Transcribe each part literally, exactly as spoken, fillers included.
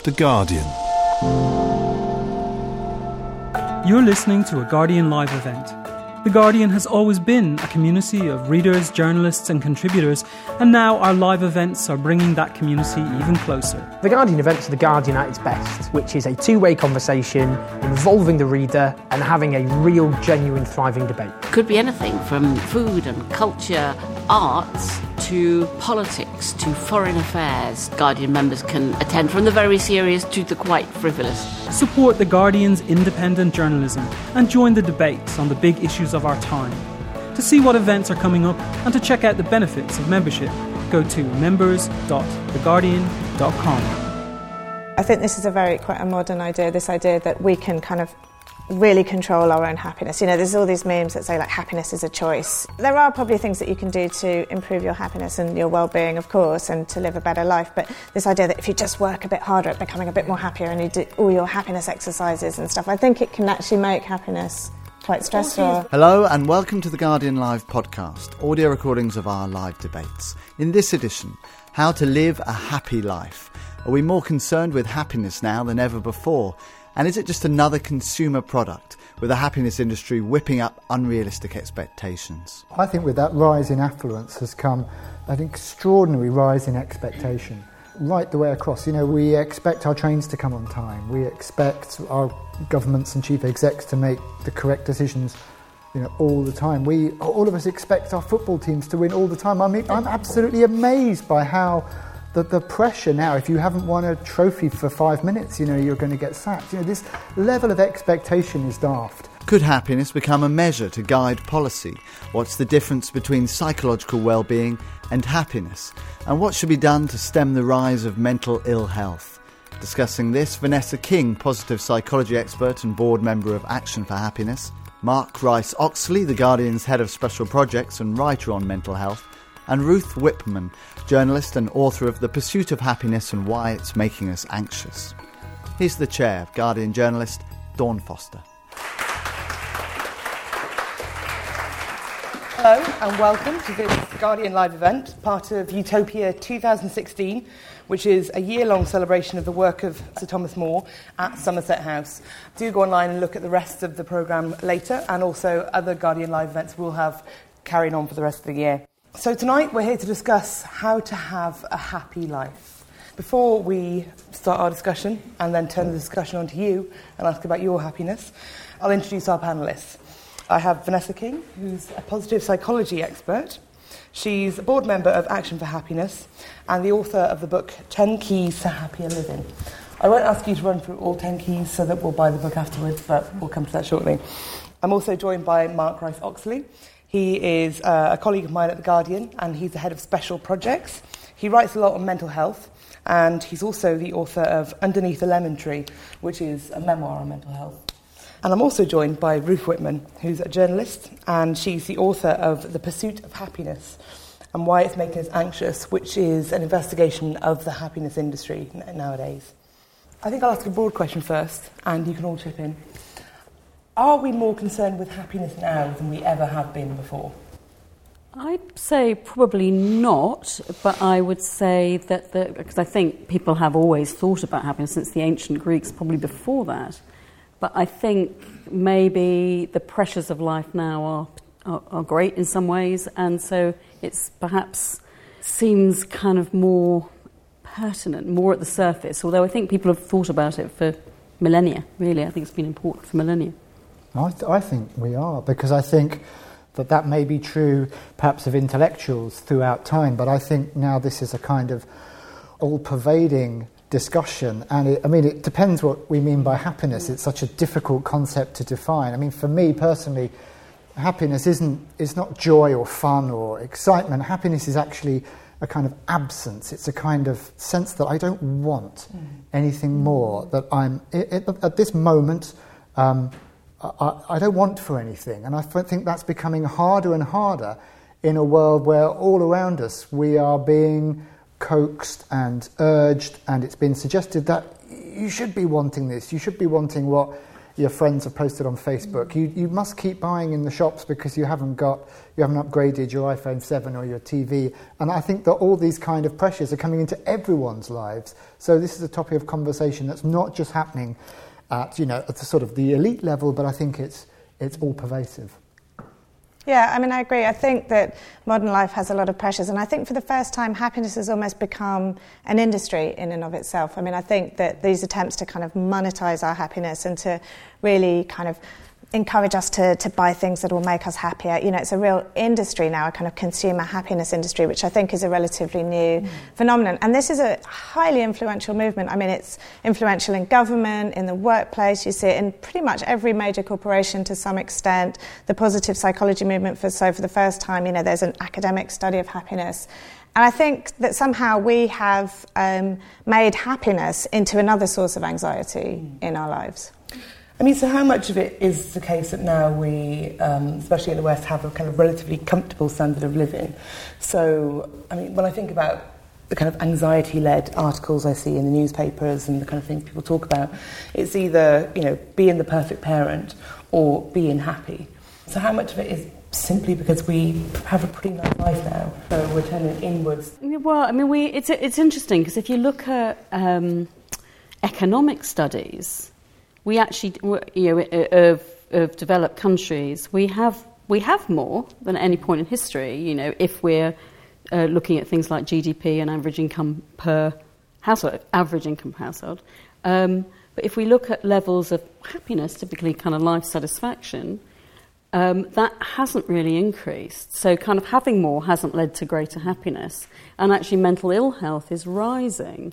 The Guardian. You're listening to a Guardian live event. The Guardian has always been a community of readers, journalists and contributors, and now our live events are bringing that community even closer. The Guardian events are The Guardian at its best, which is a two-way conversation involving the reader and having a real, genuine, thriving debate. Could be anything from food and culture, arts, to politics, to foreign affairs. Guardian members can attend from the very serious to the quite frivolous. Support The Guardian's independent journalism and join the debates on the big issues of our time. To see what events are coming up and to check out the benefits of membership, go to members dot the guardian dot com. I think this is a very quite a modern idea, this idea that we can kind of really control our own happiness. You know, there's all these memes that say, like, happiness is a choice. There are probably things that you can do to improve your happiness and your well-being, of course, and to live a better life, but this idea that if you just work a bit harder at becoming a bit more happier and you do all your happiness exercises and stuff, I think it can actually make happiness quite stressful. Hello and welcome to the Guardian Live podcast, audio recordings of our live debates. In this edition, how to live a happy life. Are we more concerned with happiness now than ever before? And is it just another consumer product with the happiness industry whipping up unrealistic expectations? I think with that rise in affluence has come an extraordinary rise in expectation right the way across. You know, we expect our trains to come on time. We expect our governments and chief execs to make the correct decisions, you know, all the time. We, all of us expect our football teams to win all the time. I mean, I'm absolutely amazed by how The, the pressure now, if you haven't won a trophy for five minutes, you know, you're going to get sacked. You know, this level of expectation is daft. Could happiness become a measure to guide policy? What's the difference between psychological well-being and happiness? And what should be done to stem the rise of mental ill health? Discussing this, Vanessa King, positive psychology expert and board member of Action for Happiness, Mark Rice-Oxley, The Guardian's head of special projects and writer on mental health, and Ruth Whipman, journalist and author of The Pursuit of Happiness and Why It's Making Us Anxious. He's the chair of Guardian journalist Dawn Foster. Hello and welcome to this Guardian Live event, part of Utopia two thousand sixteen, which is a year-long celebration of the work of Sir Thomas More at Somerset House. Do go online and look at the rest of the programme later, and also other Guardian Live events we'll have carrying on for the rest of the year. So tonight we're here to discuss how to have a happy life. Before we start our discussion and then turn the discussion on to you and ask about your happiness, I'll introduce our panellists. I have Vanessa King, who's a positive psychology expert. She's a board member of Action for Happiness and the author of the book ten Keys to Happier Living. I won't ask you to run through all ten keys so that we'll buy the book afterwards, but we'll come to that shortly. I'm also joined by Mark Rice-Oxley. He is uh, a colleague of mine at The Guardian, and he's the head of special projects. He writes a lot on mental health, and he's also the author of Underneath the Lemon Tree, which is a memoir on mental health. And I'm also joined by Ruth Whipman, who's a journalist, and she's the author of The Pursuit of Happiness and Why It's Making Us Anxious, which is an investigation of the happiness industry nowadays. I think I'll ask a broad question first, and you can all chip in. Are we more concerned with happiness now than we ever have been before? I'd say probably not, but I would say that, the, because I think people have always thought about happiness since the ancient Greeks, probably before that. But I think maybe the pressures of life now are, are, are great in some ways, and so it's perhaps seems kind of more pertinent, more at the surface, although I think people have thought about it for millennia, really. I think it's been important for millennia. I, th- I think we are, because I think that that may be true perhaps of intellectuals throughout time, but I think now this is a kind of all-pervading discussion, and it, I mean, it depends what we mean by happiness. It's such a difficult concept to define. I mean, for me personally, happiness isn't is not joy or fun or excitement. Happiness is actually a kind of absence. It's a kind of sense that I don't want anything more, that I'm, it, it, at this moment, um, I, I don't want for anything, and I think that's becoming harder and harder in a world where all around us we are being coaxed and urged, and it's been suggested that you should be wanting this, you should be wanting what your friends have posted on Facebook. You you must keep buying in the shops because you haven't got you haven't upgraded your iPhone seven or your T V. And I think that all these kind of pressures are coming into everyone's lives. So this is a topic of conversation that's not just happening at you know at the sort of the elite level, but I think it's it's all pervasive. Yeah, I mean, I agree. I think that modern life has a lot of pressures, and I think for the first time, happiness has almost become an industry in and of itself. I mean, I think that these attempts to kind of monetize our happiness and to really kind of encourage us to, to buy things that will make us happier. You know, it's a real industry now, a kind of consumer happiness industry, which I think is a relatively new mm. phenomenon. And this is a highly influential movement. I mean, it's influential in government, in the workplace. You see it in pretty much every major corporation to some extent. The positive psychology movement, for so for the first time, you know, there's an academic study of happiness. And I think that somehow we have um, made happiness into another source of anxiety mm. in our lives. I mean, so how much of it is the case that now we, um, especially in the West, have a kind of relatively comfortable standard of living? So, I mean, when I think about the kind of anxiety-led articles I see in the newspapers and the kind of things people talk about, it's either, you know, being the perfect parent or being happy. So how much of it is simply because we have a pretty nice life now, so we're turning inwards? Well, I mean, we it's it's interesting because if you look at um, economic studies, we actually, you know, of, of developed countries, we have we have more than at any point in history. You know, if we're uh, looking at things like G D P and average income per household, average income per household. Um, but if we look at levels of happiness, typically kind of life satisfaction, um, that hasn't really increased. So, kind of having more hasn't led to greater happiness, and actually, mental ill health is rising.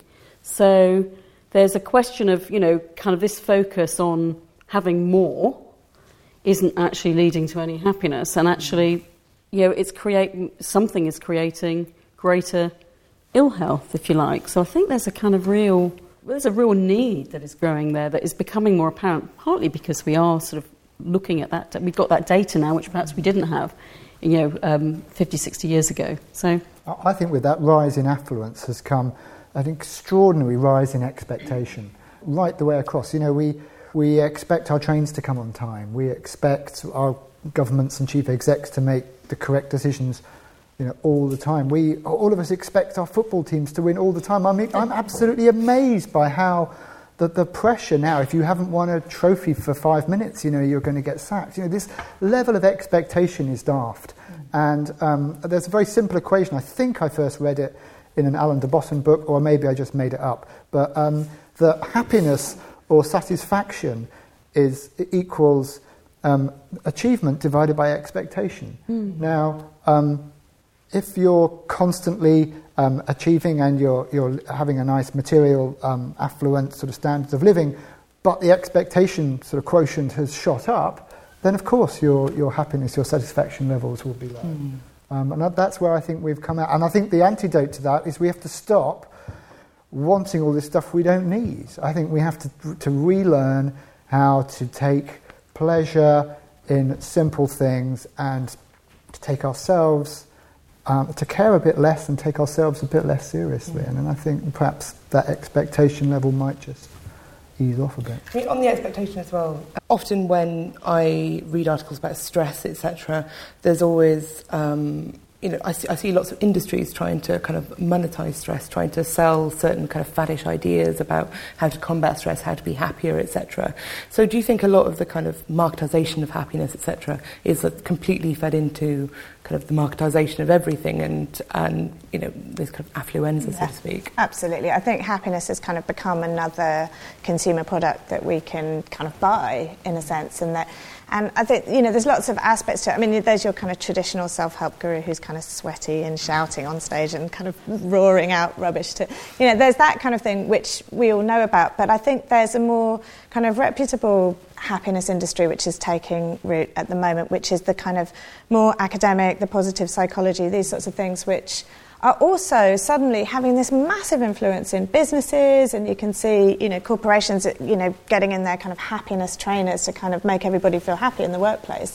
So there's a question of, you know, kind of this focus on having more isn't actually leading to any happiness. And actually, you know, it's creating, something is creating greater ill health, if you like. So I think there's a kind of real, there's a real need that is growing there that is becoming more apparent, partly because we are sort of looking at that, we've got that data now, which perhaps we didn't have, you know, um, fifty, sixty years ago. So I think with that rise in affluence has come an extraordinary rise in expectation right the way across. You know, we we expect our trains to come on time. We expect our governments and chief execs to make the correct decisions, you know, all the time. We all of us expect our football teams to win all the time. I mean, I'm absolutely amazed by how the, the pressure now, if you haven't won a trophy for five minutes, you know, you're going to get sacked. You know, this level of expectation is daft. And um, there's a very simple equation. I think I first read it in an Alan de Botton book, or maybe I just made it up, but um, that happiness or satisfaction is equals um, achievement divided by expectation. Mm. Now, um, if you're constantly um, achieving and you're you're having a nice material, um, affluent sort of standards of living, but the expectation sort of quotient has shot up, then of course your your happiness, your satisfaction levels will be low. Mm. Um, and that's where I think we've come out. And I think the antidote to that is we have to stop wanting all this stuff we don't need. I think we have to to relearn how to take pleasure in simple things and to take ourselves, um, to care a bit less and take ourselves a bit less seriously. Mm. And I think perhaps that expectation level might just ease off a bit. I mean, on the expectation as well, often when I read articles about stress, et cetera, there's always, um, you know, I see, I see lots of industries trying to kind of monetize stress, trying to sell certain kind of faddish ideas about how to combat stress, how to be happier, et cetera. So do you think a lot of the kind of marketization of happiness, et cetera, is completely fed into kind of the marketization of everything and, and you know, this kind of affluenza, yeah, so to speak? Absolutely. I think happiness has kind of become another consumer product that we can kind of buy, in a sense, and that And I think, you know, there's lots of aspects to it. I mean, there's your kind of traditional self-help guru who's kind of sweaty and shouting on stage and kind of roaring out rubbish to, you know, there's that kind of thing which we all know about. But I think there's a more kind of reputable happiness industry which is taking root at the moment, which is the kind of more academic, the positive psychology, these sorts of things which are also suddenly having this massive influence in businesses, and you can see, you know, corporations, you know, getting in their kind of happiness trainers to kind of make everybody feel happy in the workplace.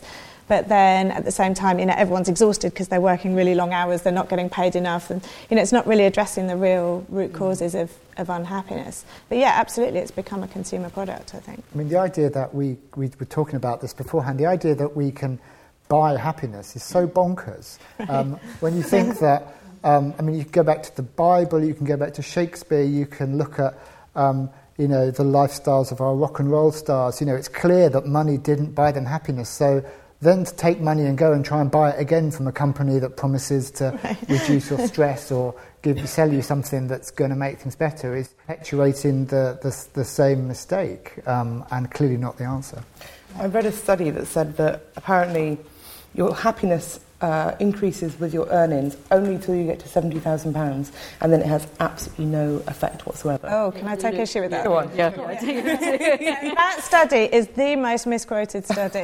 but then at the same time, you know, everyone's exhausted because they're working really long hours, they're not getting paid enough, and, you know, it's not really addressing the real root causes of, of unhappiness. But yeah, absolutely, it's become a consumer product, I think. I mean, the idea that we, we were talking about this beforehand, the idea that we can buy happiness is so bonkers. Um, when you think that, um, I mean, you can go back to the Bible, you can go back to Shakespeare, you can look at, um, you know, the lifestyles of our rock and roll stars. You know, it's clear that money didn't buy them happiness. So then to take money and go and try and buy it again from a company that promises to right. reduce your stress or give you, sell you something that's going to make things better is perpetuating the, the, the same mistake, um, and clearly not the answer. I read a study that said that apparently your happiness uh, increases with your earnings only till you get to seventy thousand pounds, and then it has absolutely no effect whatsoever. Oh, can I take issue with that? Go on. Yeah. Yeah. That study is the most misquoted study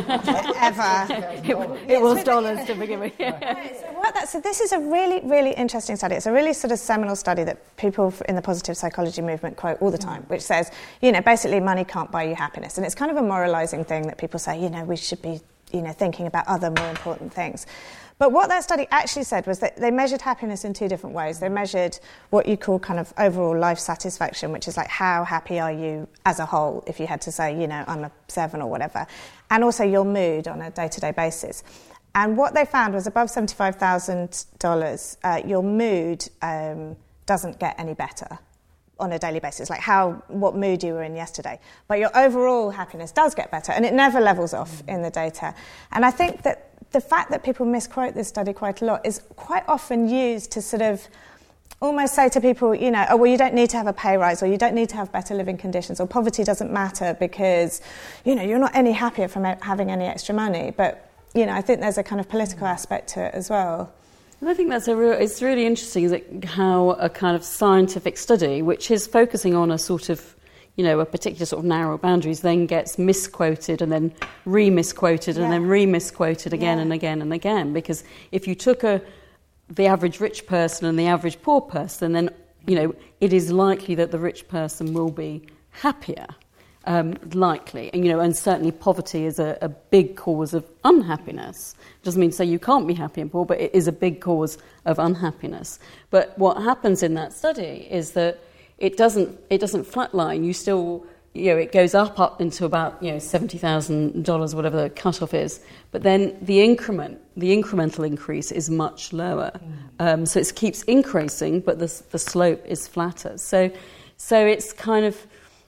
ever. It, it was dollars to begin with. So, what that, so this is a really, really interesting study. It's a really sort of seminal study that people in the positive psychology movement quote all the time, which says, you know, basically money can't buy you happiness. And it's kind of a moralising thing that people say, you know, we should be, you know, thinking about other more important things. But what that study actually said was that they measured happiness in two different ways. They measured what you call kind of overall life satisfaction, which is like how happy are you as a whole, if you had to say, you know, I'm a seven or whatever, and also your mood on a day-to-day basis. And what they found was above seventy-five thousand dollars, uh, your mood um, doesn't get any better on a daily basis, like how what mood you were in yesterday. But your overall happiness does get better, and it never levels off in the data. And I think that the fact that people misquote this study quite a lot is quite often used to sort of almost say to people, you know, oh, well, you don't need to have a pay rise, or you don't need to have better living conditions, or poverty doesn't matter because, you know, you're not any happier from having any extra money. But, you know, I think there's a kind of political aspect to it as well. And I think that's a real, it's really interesting is it how a kind of scientific study, which is focusing on a sort of, you know, a particular sort of narrow boundaries, then gets misquoted and then re-misquoted yeah. and then re-misquoted again yeah. and again and again. Because if you took a the average rich person and the average poor person, then, you know, it is likely that the rich person will be happier. Um, likely, and you know, and certainly poverty is a, a big cause of unhappiness. Doesn't mean to say you can't be happy and poor, but it is a big cause of unhappiness. But what happens in that study is that it doesn't it doesn't flatline. You still, you know, it goes up up into about, you know, seventy thousand dollars, whatever the cutoff is. But then the increment, the incremental increase is much lower. Mm. Um, so it keeps increasing, but the the slope is flatter. So, so it's kind of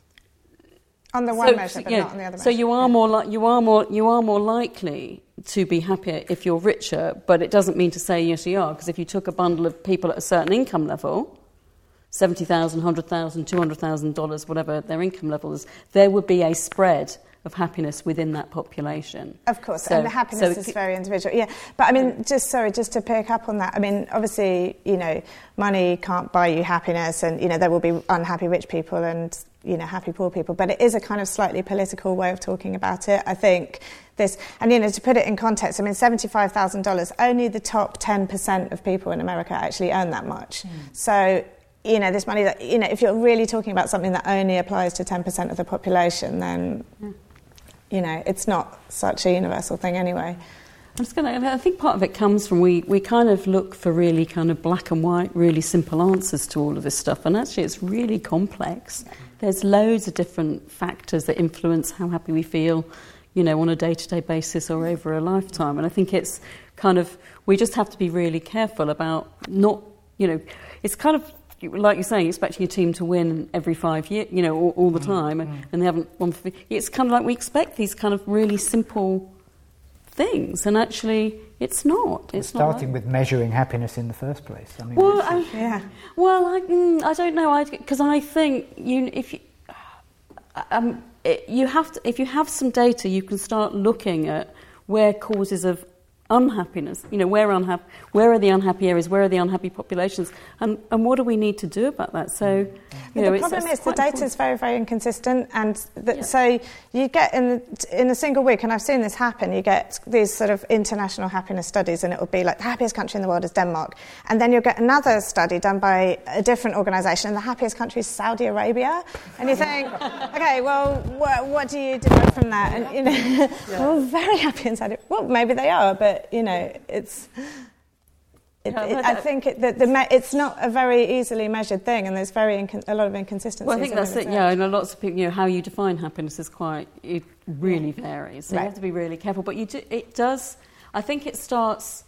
on the one so, measure, but yeah, not on the other measure. So you are more li- you are more you are more likely to be happier if you're richer, but it doesn't mean to say yes you are, because if you took a bundle of people at a certain income level, seventy thousand, one hundred thousand, two hundred thousand dollars, whatever their income level is, there would be a spread of happiness within that population. Of course, so, and the happiness so is very individual. Yeah, but I mean, just sorry, just to pick up on that. I mean, obviously, you know, money can't buy you happiness, and you know there will be unhappy rich people and, you know, happy poor people. But it is a kind of slightly political way of talking about it. I think this, and you know, to put it in context, I mean, seventy-five thousand dollars. Only the top ten percent of people in America actually earn that much. Mm. So, you know, this money that, you know, if you're really talking about something that only applies to ten percent of the population, then, mm. you know, it's not such a universal thing anyway. I'm just going to, I think part of it comes from we, we kind of look for really kind of black and white, really simple answers to all of this stuff, and actually it's really complex. There's loads of different factors that influence how happy we feel, you know, on a day-to-day basis or over a lifetime. And I think it's kind of, we just have to be really careful about not, you know, it's kind of, like you're saying, expecting your team to win every five years, you know, all, all the time, mm-hmm. and, and they haven't won for... It's kind of like we expect these kind of really simple things, and actually it's not. It's starting not with measuring happiness in the first place. I mean, well, I, yeah. Well, I, mm, I don't know, because I, I think you, if you, um, it, you have to, if you have some data, you can start looking at where causes of unhappiness. You know, where unha- where are the unhappy areas? Where are the unhappy populations? And and what do we need to do about that? So, you know, the it's, problem it's is the data is very, very inconsistent, and the, Yeah. so you get in in a single week, and I've seen this happen. You get these sort of international happiness studies, and it will be like the happiest country in the world is Denmark, and then you'll get another study done by a different organisation, and the happiest country is Saudi Arabia, and you think, okay, well, what, what do you derive from that? And you know, Yeah. well, very happy in Saudi. Well, maybe they are, but you know, it's. It, Yeah, it, but I that- think it, the, the me- it's not a very easily measured thing, and there's very incon- a lot of inconsistencies. Well, I think in that's the it. research. Yeah, and lots of people, you know, how you define happiness is quite, it really varies. So Right. you have to be really careful. But you do, it does. I think it starts.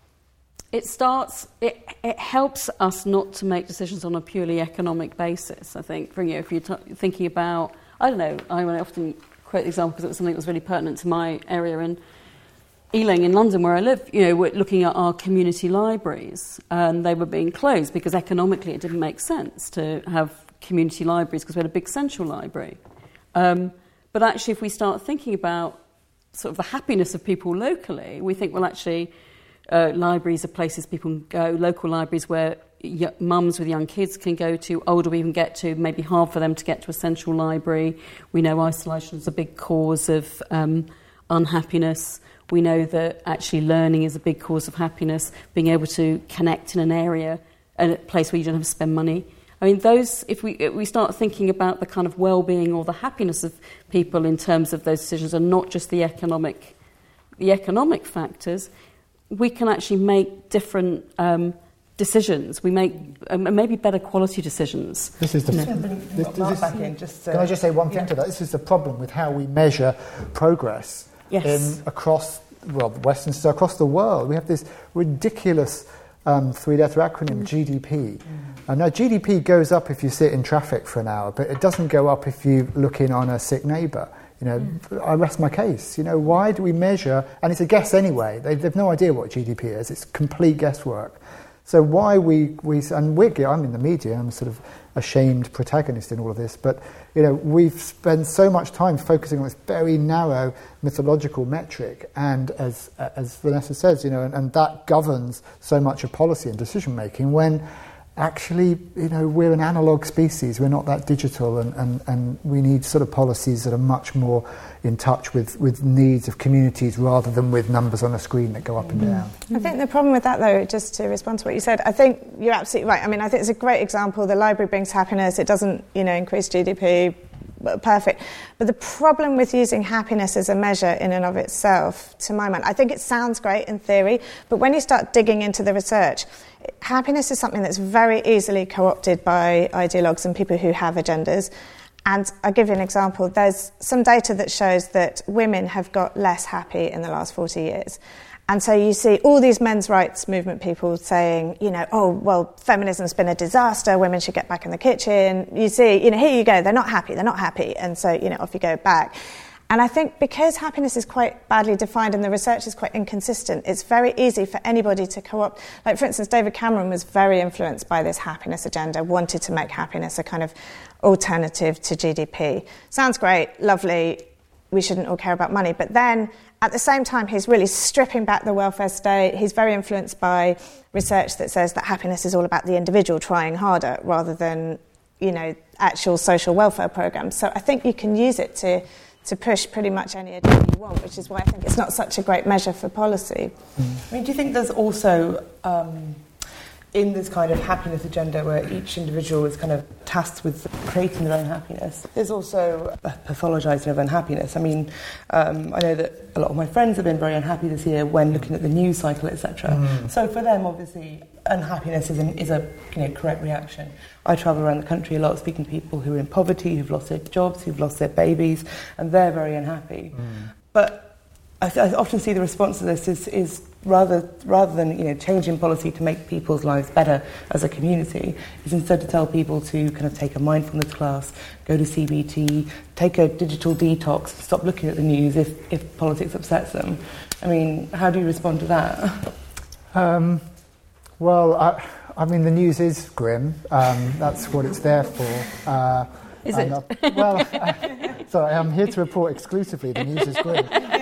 It starts. It it helps us not to make decisions on a purely economic basis. I think, for you know, if you're t- thinking about, I don't know, I often quote the example because it was something that was really pertinent to my area in Ealing in London, where I live. You know, we're looking at our community libraries, and they were being closed because economically it didn't make sense to have community libraries because we had a big central library. Um, but actually, if we start thinking about sort of the happiness of people locally, we think, well, actually, uh, libraries are places people can go, local libraries where y- mums with young kids can go to, older we even get to, maybe hard for them to get to a central library. We know isolation is a big cause of um, unhappiness. We know that actually learning is a big cause of happiness, being able to connect in an area, a place where you don't have to spend money. I mean, those, if we if we start thinking about the kind of well-being or the happiness of people in terms of those decisions and not just the economic the economic factors, we can actually make different um, decisions. We make um, maybe better quality decisions. This is the. Just This, bring this, Mark this- back in, just, uh, can I just say one thing yeah. to that? This is the problem with how we measure progress Yes. in across well, the Western so across the world. We have this ridiculous um, three-letter acronym, G D P. Mm. And now G D P goes up if you sit in traffic for an hour, but it doesn't go up if you look in on a sick neighbour. You know, mm. I rest my case. You know, why do we measure? And it's a guess anyway. They, they've no idea what G D P is. It's complete guesswork. So why we we and we're I'm in the media. I'm sort of a shamed protagonist in all of this. But you know, we've spent so much time focusing on this very narrow mythological metric, and as as Vanessa says, you know, and, and that governs so much of policy and decision making. When actually, you know, we're an analog species. We're not that digital, and, and, and we need sort of policies that are much more in touch with, with needs of communities rather than with numbers on a screen that go up and down. I think the problem with that, though, just to respond to what you said, I think you're absolutely right. I mean, I think it's a great example. The library brings happiness. It doesn't, you know, increase G D P. Perfect. But the problem with using happiness as a measure in and of itself, to my mind, I think it sounds great in theory, but when you start digging into the research, happiness is something that's very easily co-opted by ideologues and people who have agendas. And I'll give you an example. There's some data that shows that women have got less happy in the last forty years. And so you see all these men's rights movement people saying, you know, oh, well, feminism's been a disaster, women should get back in the kitchen. You see, you know, here you go, they're not happy, they're not happy. And so, you know, off you go back. And I think because happiness is quite badly defined and the research is quite inconsistent, it's very easy for anybody to co-opt. Like, for instance, David Cameron was very influenced by this happiness agenda, wanted to make happiness a kind of alternative to G D P. Sounds great, lovely, we shouldn't all care about money. But then, at the same time, he's really stripping back the welfare state. He's very influenced by research that says that happiness is all about the individual trying harder rather than, you know, actual social welfare programs. So I think you can use it to to push pretty much any agenda you want, which is why I think it's not such a great measure for policy. I mean, do you think there's also, um, in this kind of happiness agenda where each individual is kind of tasked with creating their own happiness, there's also a pathologising of unhappiness? I mean, um, I know that a lot of my friends have been very unhappy this year when looking at the news cycle, et cetera. Mm. So for them, obviously, unhappiness is, an, is a you know, correct reaction. I travel around the country a lot speaking to people who are in poverty, who've lost their jobs, who've lost their babies, and they're very unhappy. Mm. But I, I often see the response to this is, is rather rather than you know changing policy to make people's lives better as a community, is instead to tell people to kind of take a mindfulness class, go to C B T, take a digital detox, stop looking at the news if, if politics upsets them. I mean, how do you respond to that? Um, well, I, I mean, the news is grim. Um, that's what it's there for. Uh, Is I'm it? Not, well, I, sorry, I'm here to report exclusively. The news is great.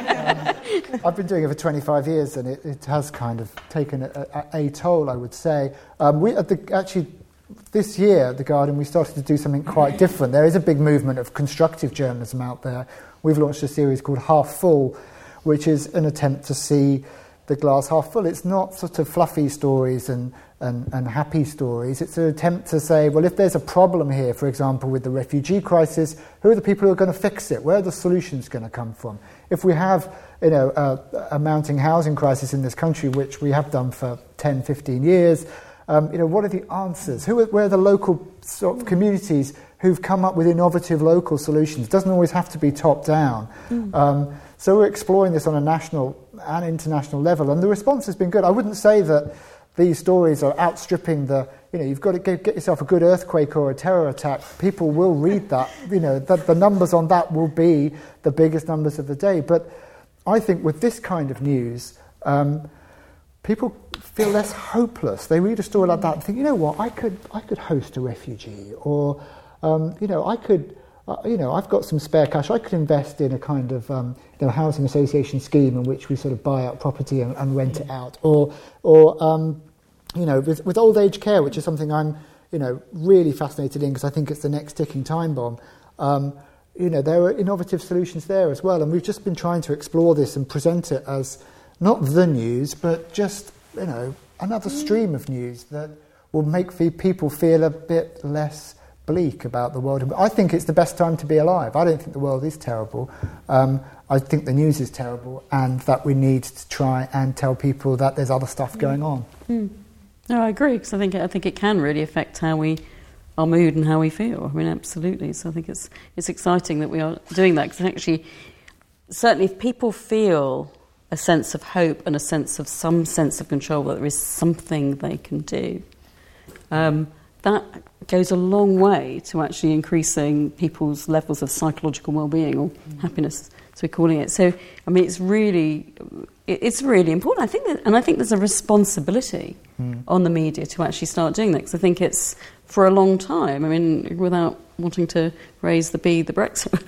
Um, I've been doing it for twenty-five years, and it, it has kind of taken a, a, a toll, I would say. Um, we at the, actually, this year at The Guardian, we started to do something quite different. There is a big movement of constructive journalism out there. We've launched a series called Half Full, which is an attempt to see the glass half full. It's not sort of fluffy stories and, and, and happy stories. It's an attempt to say, well, if there's a problem here, for example, with the refugee crisis, who are the people who are going to fix it? Where are the solutions going to come from? If we have, you know, a, a mounting housing crisis in this country, which we have done for ten, fifteen years, um, you know, what are the answers? Who are, where are the local sort of communities who've come up with innovative local solutions? It doesn't always have to be top-down. Mm. Um, so we're exploring this on a national and international level, and the response has been good. I wouldn't say that these stories are outstripping the, you know, you've got to get, get yourself a good earthquake or a terror attack. People will read that, you know, that the numbers on that will be the biggest numbers of the day. But I think with this kind of news, um, people feel less hopeless. They read a story like that and think, you know what, I could, I could host a refugee, or, um, you know, I could... Uh, you know, I've got some spare cash. I could invest in a kind of um, you know, housing association scheme in which we sort of buy out property and, and rent it out, or, or um, you know, with, with old age care, which is something I'm, you know, really fascinated in because I think it's the next ticking time bomb. Um, you know, there are innovative solutions there as well, and we've just been trying to explore this and present it as not the news, but just, you know, another stream of news that will make people feel a bit less bleak about the world. I think it's the best time to be alive. I don't think the world is terrible. Um, I think the news is terrible, and that we need to try and tell people that there's other stuff going on. Mm. No, I agree, because I think I think it can really affect how we, our mood and how we feel. I mean, absolutely. So I think it's it's exciting that we are doing that, because actually, certainly, if people feel a sense of hope and a sense of some sense of control, that there is something they can do, um, that goes a long way to actually increasing people's levels of psychological well-being, or mm. happiness, as we're calling it. So, I mean, it's really, it's really important. I think that, and I think there's a responsibility mm. on the media to actually start doing that, because I think it's for a long time. I mean, without wanting to raise the bee, the Brexit,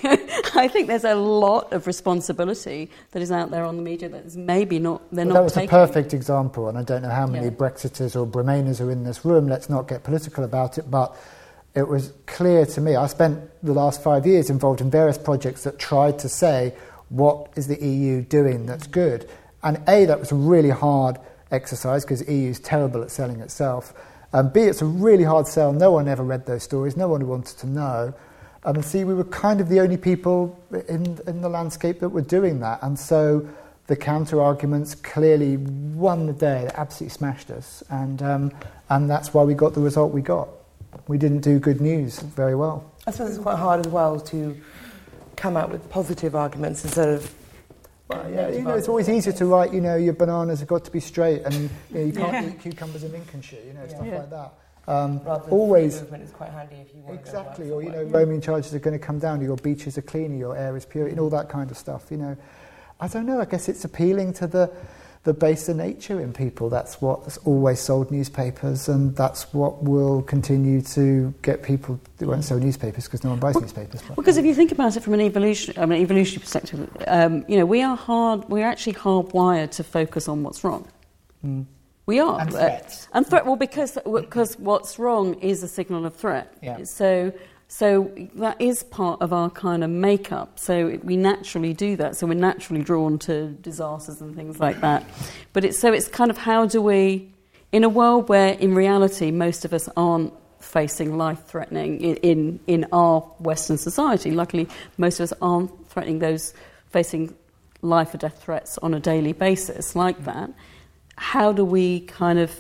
I think there's a lot of responsibility that is out there on the media that is maybe not, they're well, not that was taking. A perfect example, and I don't know how many yeah. Brexiters or Remainers are in this room. Let's not get political about it, but it was clear to me. I spent the last five years involved in various projects that tried to say, what is the E U doing that's good? And A, that was a really hard exercise, because the E U is terrible at selling itself. And B, it's a really hard sell. No one ever read those stories. No one wanted to know. And C, we were kind of the only people in, in the landscape that were doing that. And so the counter-arguments clearly won the day. They absolutely smashed us. And, um, and that's why we got the result we got. We didn't do good news very well. I suppose it's quite hard as well to come out with positive arguments instead of... Well, yeah, you know, it's always easier to write, you know, your bananas have got to be straight, and you, know, you can't yeah. eat cucumbers in Lincolnshire, you know, yeah. stuff yeah. like that. Um, always, movement is quite handy if you want exactly, to or you know, roaming charges are going to come down, your beaches are cleaner, your air is pure, and all that kind of stuff. You know, I don't know. I guess it's appealing to the the baser nature in people. That's what's always sold newspapers, and that's what will continue to get people. They won't sell newspapers because no one buys well, newspapers. But. Because if you think about it from an evolution, I mean, evolutionary perspective, um, you know, we are hard. We're actually hardwired to focus on what's wrong. Mm. We are. And threats. Uh, and threat. Well, because because what's wrong is a signal of threat. Yeah. So. So that is part of our kind of makeup. So we naturally do that. So we're naturally drawn to disasters and things like that. But it's so it's kind of how do we, in a world where in reality most of us aren't facing life-threatening in, in, in our Western society. Luckily, most of us aren't threatening those facing life or death threats on a daily basis like that. How do we kind of,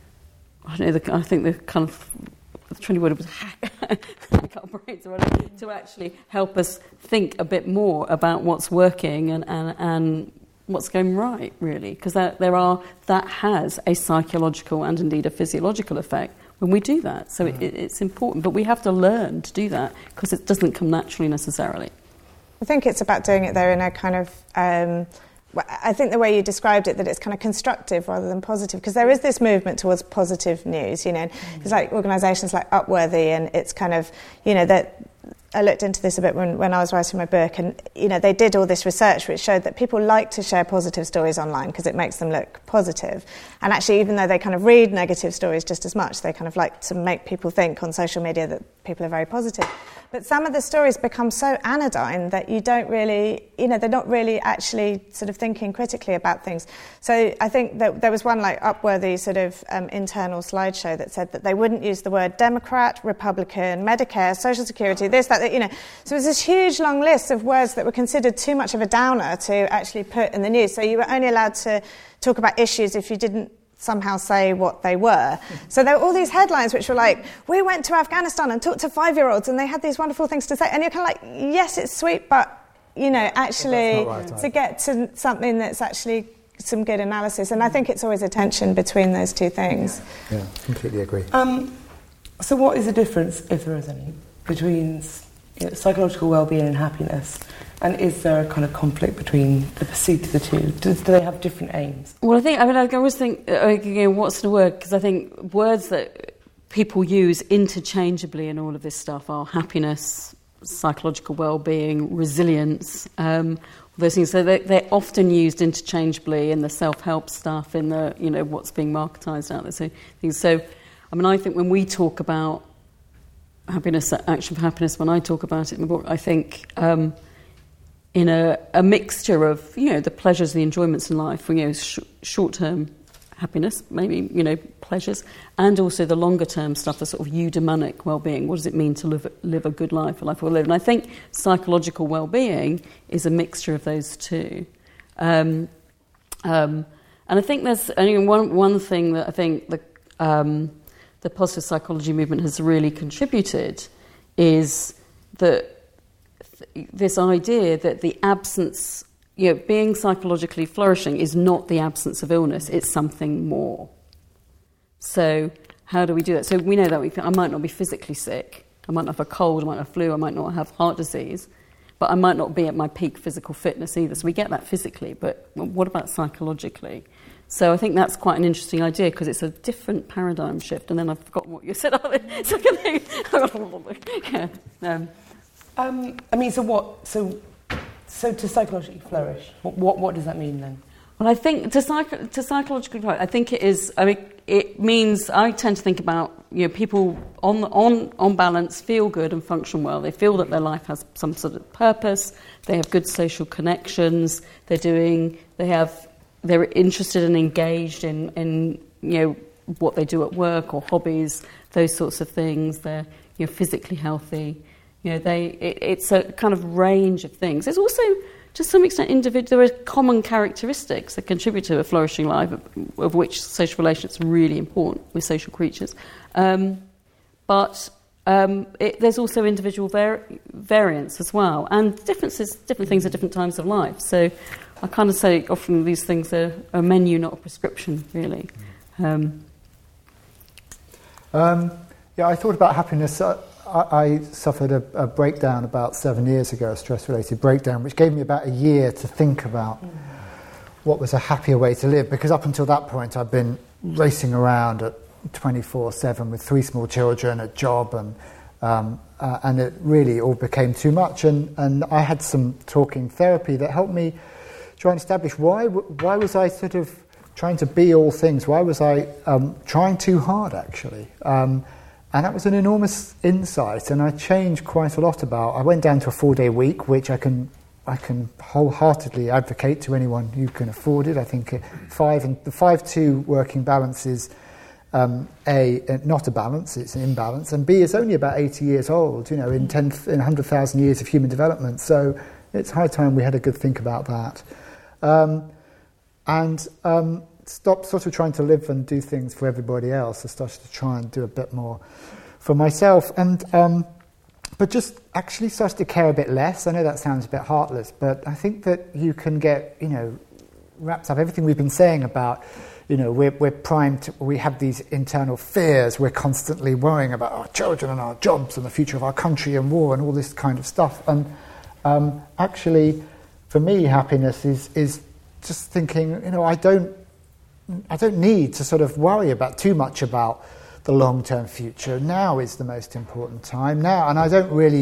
I don't know, the, I think the kind of, the trendy word was hack, hack our brains, or whatever, to actually help us think a bit more about what's working and, and, and what's going right, really. Because that, there are, that has a psychological and indeed a physiological effect when we do that. So mm. it, it's important. But we have to learn to do that because it doesn't come naturally necessarily. I think it's about doing it, though, in a kind of... Um, I think the way you described it, that it's kind of constructive rather than positive, because there is this movement towards positive news, you know. Mm. It's like organisations like Upworthy, and it's kind of, you know, that I looked into this a bit when, when I was writing my book, and you know they did all this research which showed that people like to share positive stories online because it makes them look positive. And actually, even though they kind of read negative stories just as much, they kind of like to make people think on social media that people are very positive. But some of the stories become so anodyne that you don't really, you know, they're not really actually sort of thinking critically about things. So I think that there was one like Upworthy sort of um, internal slideshow that said that they wouldn't use the word Democrat, Republican, Medicare, Social Security, this, that, that, you know. So it was this huge long list of words that were considered too much of a downer to actually put in the news. So you were only allowed to talk about issues if you didn't somehow say what they were. So there were all these headlines which were like, we went to Afghanistan and talked to five-year-olds and they had these wonderful things to say. And you're kind of like, yes, it's sweet, but, you know, actually right, to get to something that's actually some good analysis. And I think it's always a tension between those two things. Yeah, yeah, completely agree. Um, so what is the difference, if there is any, between you know, psychological well-being and happiness? And is there a kind of conflict between the pursuit of the two? Do, do they have different aims? Well, I think, I mean, I always think, uh, you know, what's the word? Because I think words that people use interchangeably in all of this stuff are happiness, psychological well-being, resilience, um, those things. So they're, they're often used interchangeably in the self-help stuff, in the, you know, what's being marketised out there. So, things. so, I mean, I think when we talk about happiness, Action for Happiness, when I talk about it in the book, I think... Um, in a, a mixture of, you know, the pleasures, the enjoyments in life, you know, sh- short-term happiness, maybe, you know, pleasures, and also the longer-term stuff, the sort of eudaimonic well-being. What does it mean to live, live a good life, a life well lived? And I think psychological well-being is a mixture of those two. Um, um, and I think there's only one, one thing that I think the, um, the positive psychology movement has really contributed is that this idea that the absence, you know, being psychologically flourishing is not the absence of illness, it's something more. So how do we do that? So we know that we, I might not be physically sick, I might not have a cold, I might have flu, I might not have heart disease, but I might not be at my peak physical fitness either. So we get that physically, but what about psychologically? So I think that's quite an interesting idea because it's a different paradigm shift. And then I've forgotten what you said. Second thing. yeah. um, Um, I mean, so what? So, so to psychologically flourish, what, what what does that mean then? Well, I think to psych- to psychologically flourish, I think it is. I mean, it means I tend to think about, you know, people on on on balance feel good and function well. They feel that their life has some sort of purpose. They have good social connections. They're doing. They have. They're interested and engaged in in you know what they do at work or hobbies, those sorts of things. They're, you know, physically healthy. You know, they it, it's a kind of range of things. There's also, to some extent, individual. There are common characteristics that contribute to a flourishing life, of, of which social relationships are really important. We're social creatures, um, but um, it, there's also individual var- variance as well, and differences, different things at different times of life. So, I kind of say often these things are a menu, not a prescription, really. Um, um, yeah, I thought about happiness. Uh, I suffered a, a breakdown about seven years ago, a stress-related breakdown, which gave me about a year to think about mm. what was a happier way to live, because up until that point I'd been racing around at twenty-four seven with three small children, a job, and um, uh, and it really all became too much. And, and I had some talking therapy that helped me try and establish why why was I sort of trying to be all things? Why was I um, trying too hard, actually? Um, And that was an enormous insight, and I changed quite a lot about. I went down to a four-day week, which I can I can wholeheartedly advocate to anyone who can afford it. I think five and the five-two working balance is um, a not a balance; it's an imbalance, and B is only about eighty years old. You know, in ten in one hundred thousand years of human development. So it's high time we had a good think about that, um, and. Um, Stop sort of trying to live and do things for everybody else. I started to try and do a bit more for myself, and um, but just actually started to care a bit less. I know that sounds a bit heartless, but I think that you can get, you know, wrapped up everything we've been saying about, you know, we're we're primed. To, we have these internal fears. We're constantly worrying about our children and our jobs and the future of our country and war and all this kind of stuff. And um, actually, for me, happiness is is just thinking, you know, I don't. I don't need to sort of worry about too much about the long-term future. Now is the most important time now, and I don't really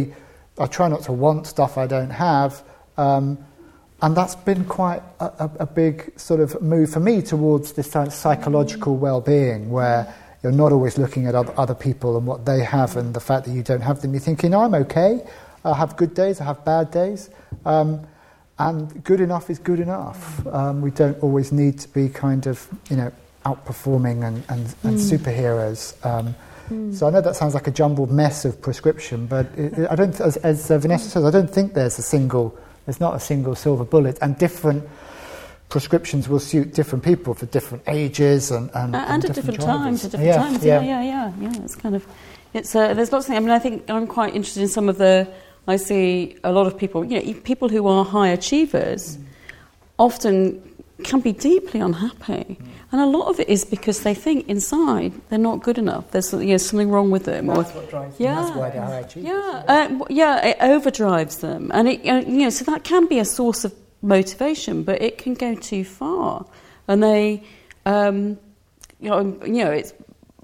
I try not to want stuff I don't have. Um, and that's been quite a, a, a big sort of move for me towards this kind of psychological well-being, where you're not always looking at other, other people and what they have and the fact that you don't have them. You're thinking, I'm okay. I have good days, I have bad days. Um, and good enough is good enough. Um, we don't always need to be kind of, you know, outperforming and, and, and mm. superheroes. Um, mm. So I know that sounds like a jumbled mess of prescription, but it, it, I don't, as, as uh, Vanessa says, I don't think there's a single, there's not a single silver bullet, and different prescriptions will suit different people for different ages and and, uh, and, and at different, different times. At different yeah, times, yeah, yeah, yeah, yeah. yeah. It's kind of, it's uh, there's lots of things. I mean, I think I'm quite interested in some of the. I see a lot of people, you know, people who are high achievers, mm. often can be deeply unhappy, mm. and a lot of it is because they think inside they're not good enough. There's you know, something wrong with them. That's or, what drives yeah, them. That's why they're high achievers. Yeah, uh, yeah, it overdrives them, and it, uh, you know, so that can be a source of motivation, but it can go too far, and they, um, you know, you know, it's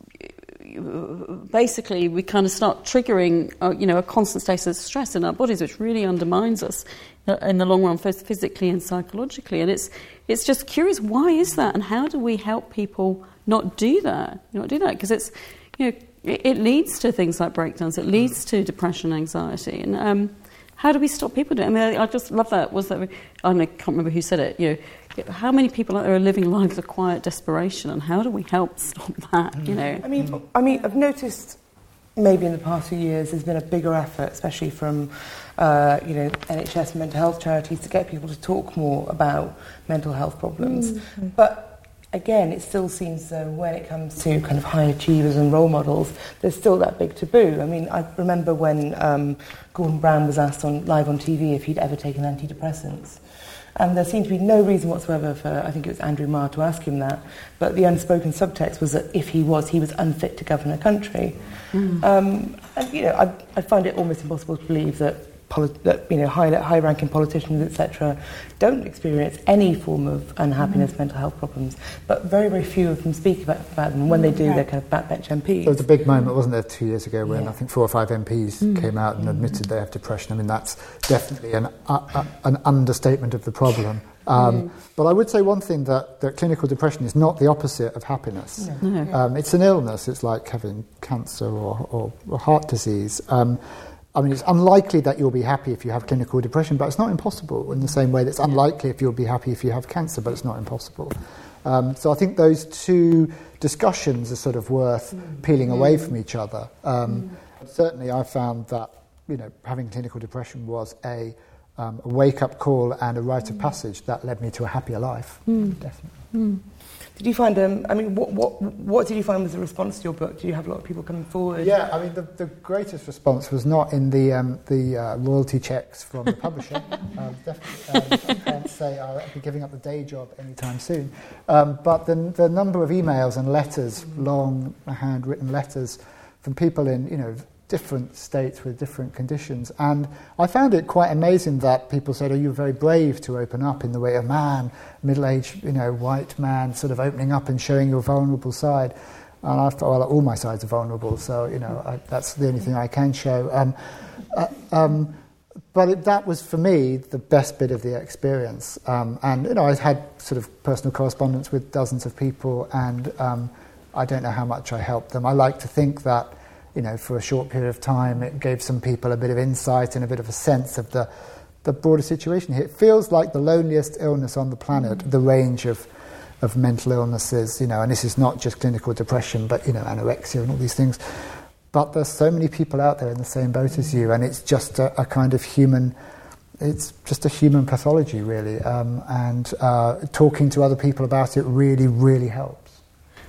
basically we kind of start triggering, uh, you know, a constant state of stress in our bodies, which really undermines us in the long run, physically and psychologically. And it's it's just curious, why is that, and how do we help people not do that? Not do that because it's, you know, it, it leads to things like breakdowns. It leads to depression, anxiety, and. Um, How do we stop people doing it? I mean, I just love that. Was that I can't remember who said it. You know, how many people out there are living lives of quiet desperation, and how do we help stop that? You know, I mean, I mean, I've noticed maybe in the past few years there's been a bigger effort, especially from uh, you know N H S and mental health charities, to get people to talk more about mental health problems, mm-hmm. but. Again, it still seems though when it comes to kind of high achievers and role models, there's still that big taboo. I mean, I remember when um, Gordon Brown was asked on live on T V if he'd ever taken antidepressants. And there seemed to be no reason whatsoever for, I think it was Andrew Marr, to ask him that. But the unspoken subtext was that if he was, he was unfit to govern a country. Mm. Um, and, you know, I, I find it almost impossible to believe that Polit- that you know high high ranking politicians et cetera don't experience any form of unhappiness, mm. mental health problems, but very very few of them speak about, about them. And when they do, they're kind of backbench M Ps. There was a big moment, wasn't there, two years ago when yeah. I think four or five M Ps mm. came out and admitted they have depression. I mean, that's definitely an uh, uh, an understatement of the problem. Um, mm. But I would say one thing, that, that clinical depression is not the opposite of happiness. No. No. Um, it's an illness. It's like having cancer or, or, or heart disease. Um, I mean, it's unlikely that you'll be happy if you have clinical depression, but it's not impossible, in the same way that it's unlikely if you'll be happy if you have cancer, but it's not impossible. Um, so I think those two discussions are sort of worth mm. peeling mm. away from each other. Um, mm. Certainly I found that, you know, having clinical depression was a, um, a wake-up call and a rite of passage that led me to a happier life, mm. definitely. Mm. Did you find, um, I mean, what, what what did you find was the response to your book? Did you have a lot of people coming forward? Yeah, I mean, the, the greatest response was not in the um, the uh, royalty checks from the publisher. um, definitely, um, I can't say I'll be giving up the day job anytime soon. Um, but the, the number of emails and letters, long handwritten letters from people in, you know, different states with different conditions. And I found it quite amazing that people said, oh, you're very brave to open up in the way of man, middle-aged, you know, white man, sort of opening up and showing your vulnerable side. And I thought, well, all my sides are vulnerable, so, you know, I, that's the only thing I can show. Um, uh, um, but it, that was, for me, the best bit of the experience. Um, and, you know, I had sort of personal correspondence with dozens of people, and um, I don't know how much I helped them. I like to think that, you know, for a short period of time, it gave some people a bit of insight and a bit of a sense of the, the broader situation here. It feels like the loneliest illness on the planet, mm. the range of, of mental illnesses, you know, and this is not just clinical depression, but, you know, anorexia and all these things. But there's so many people out there in the same boat mm. as you, and it's just a, a kind of human, it's just a human pathology, really. Um, and uh, talking to other people about it really, really helps.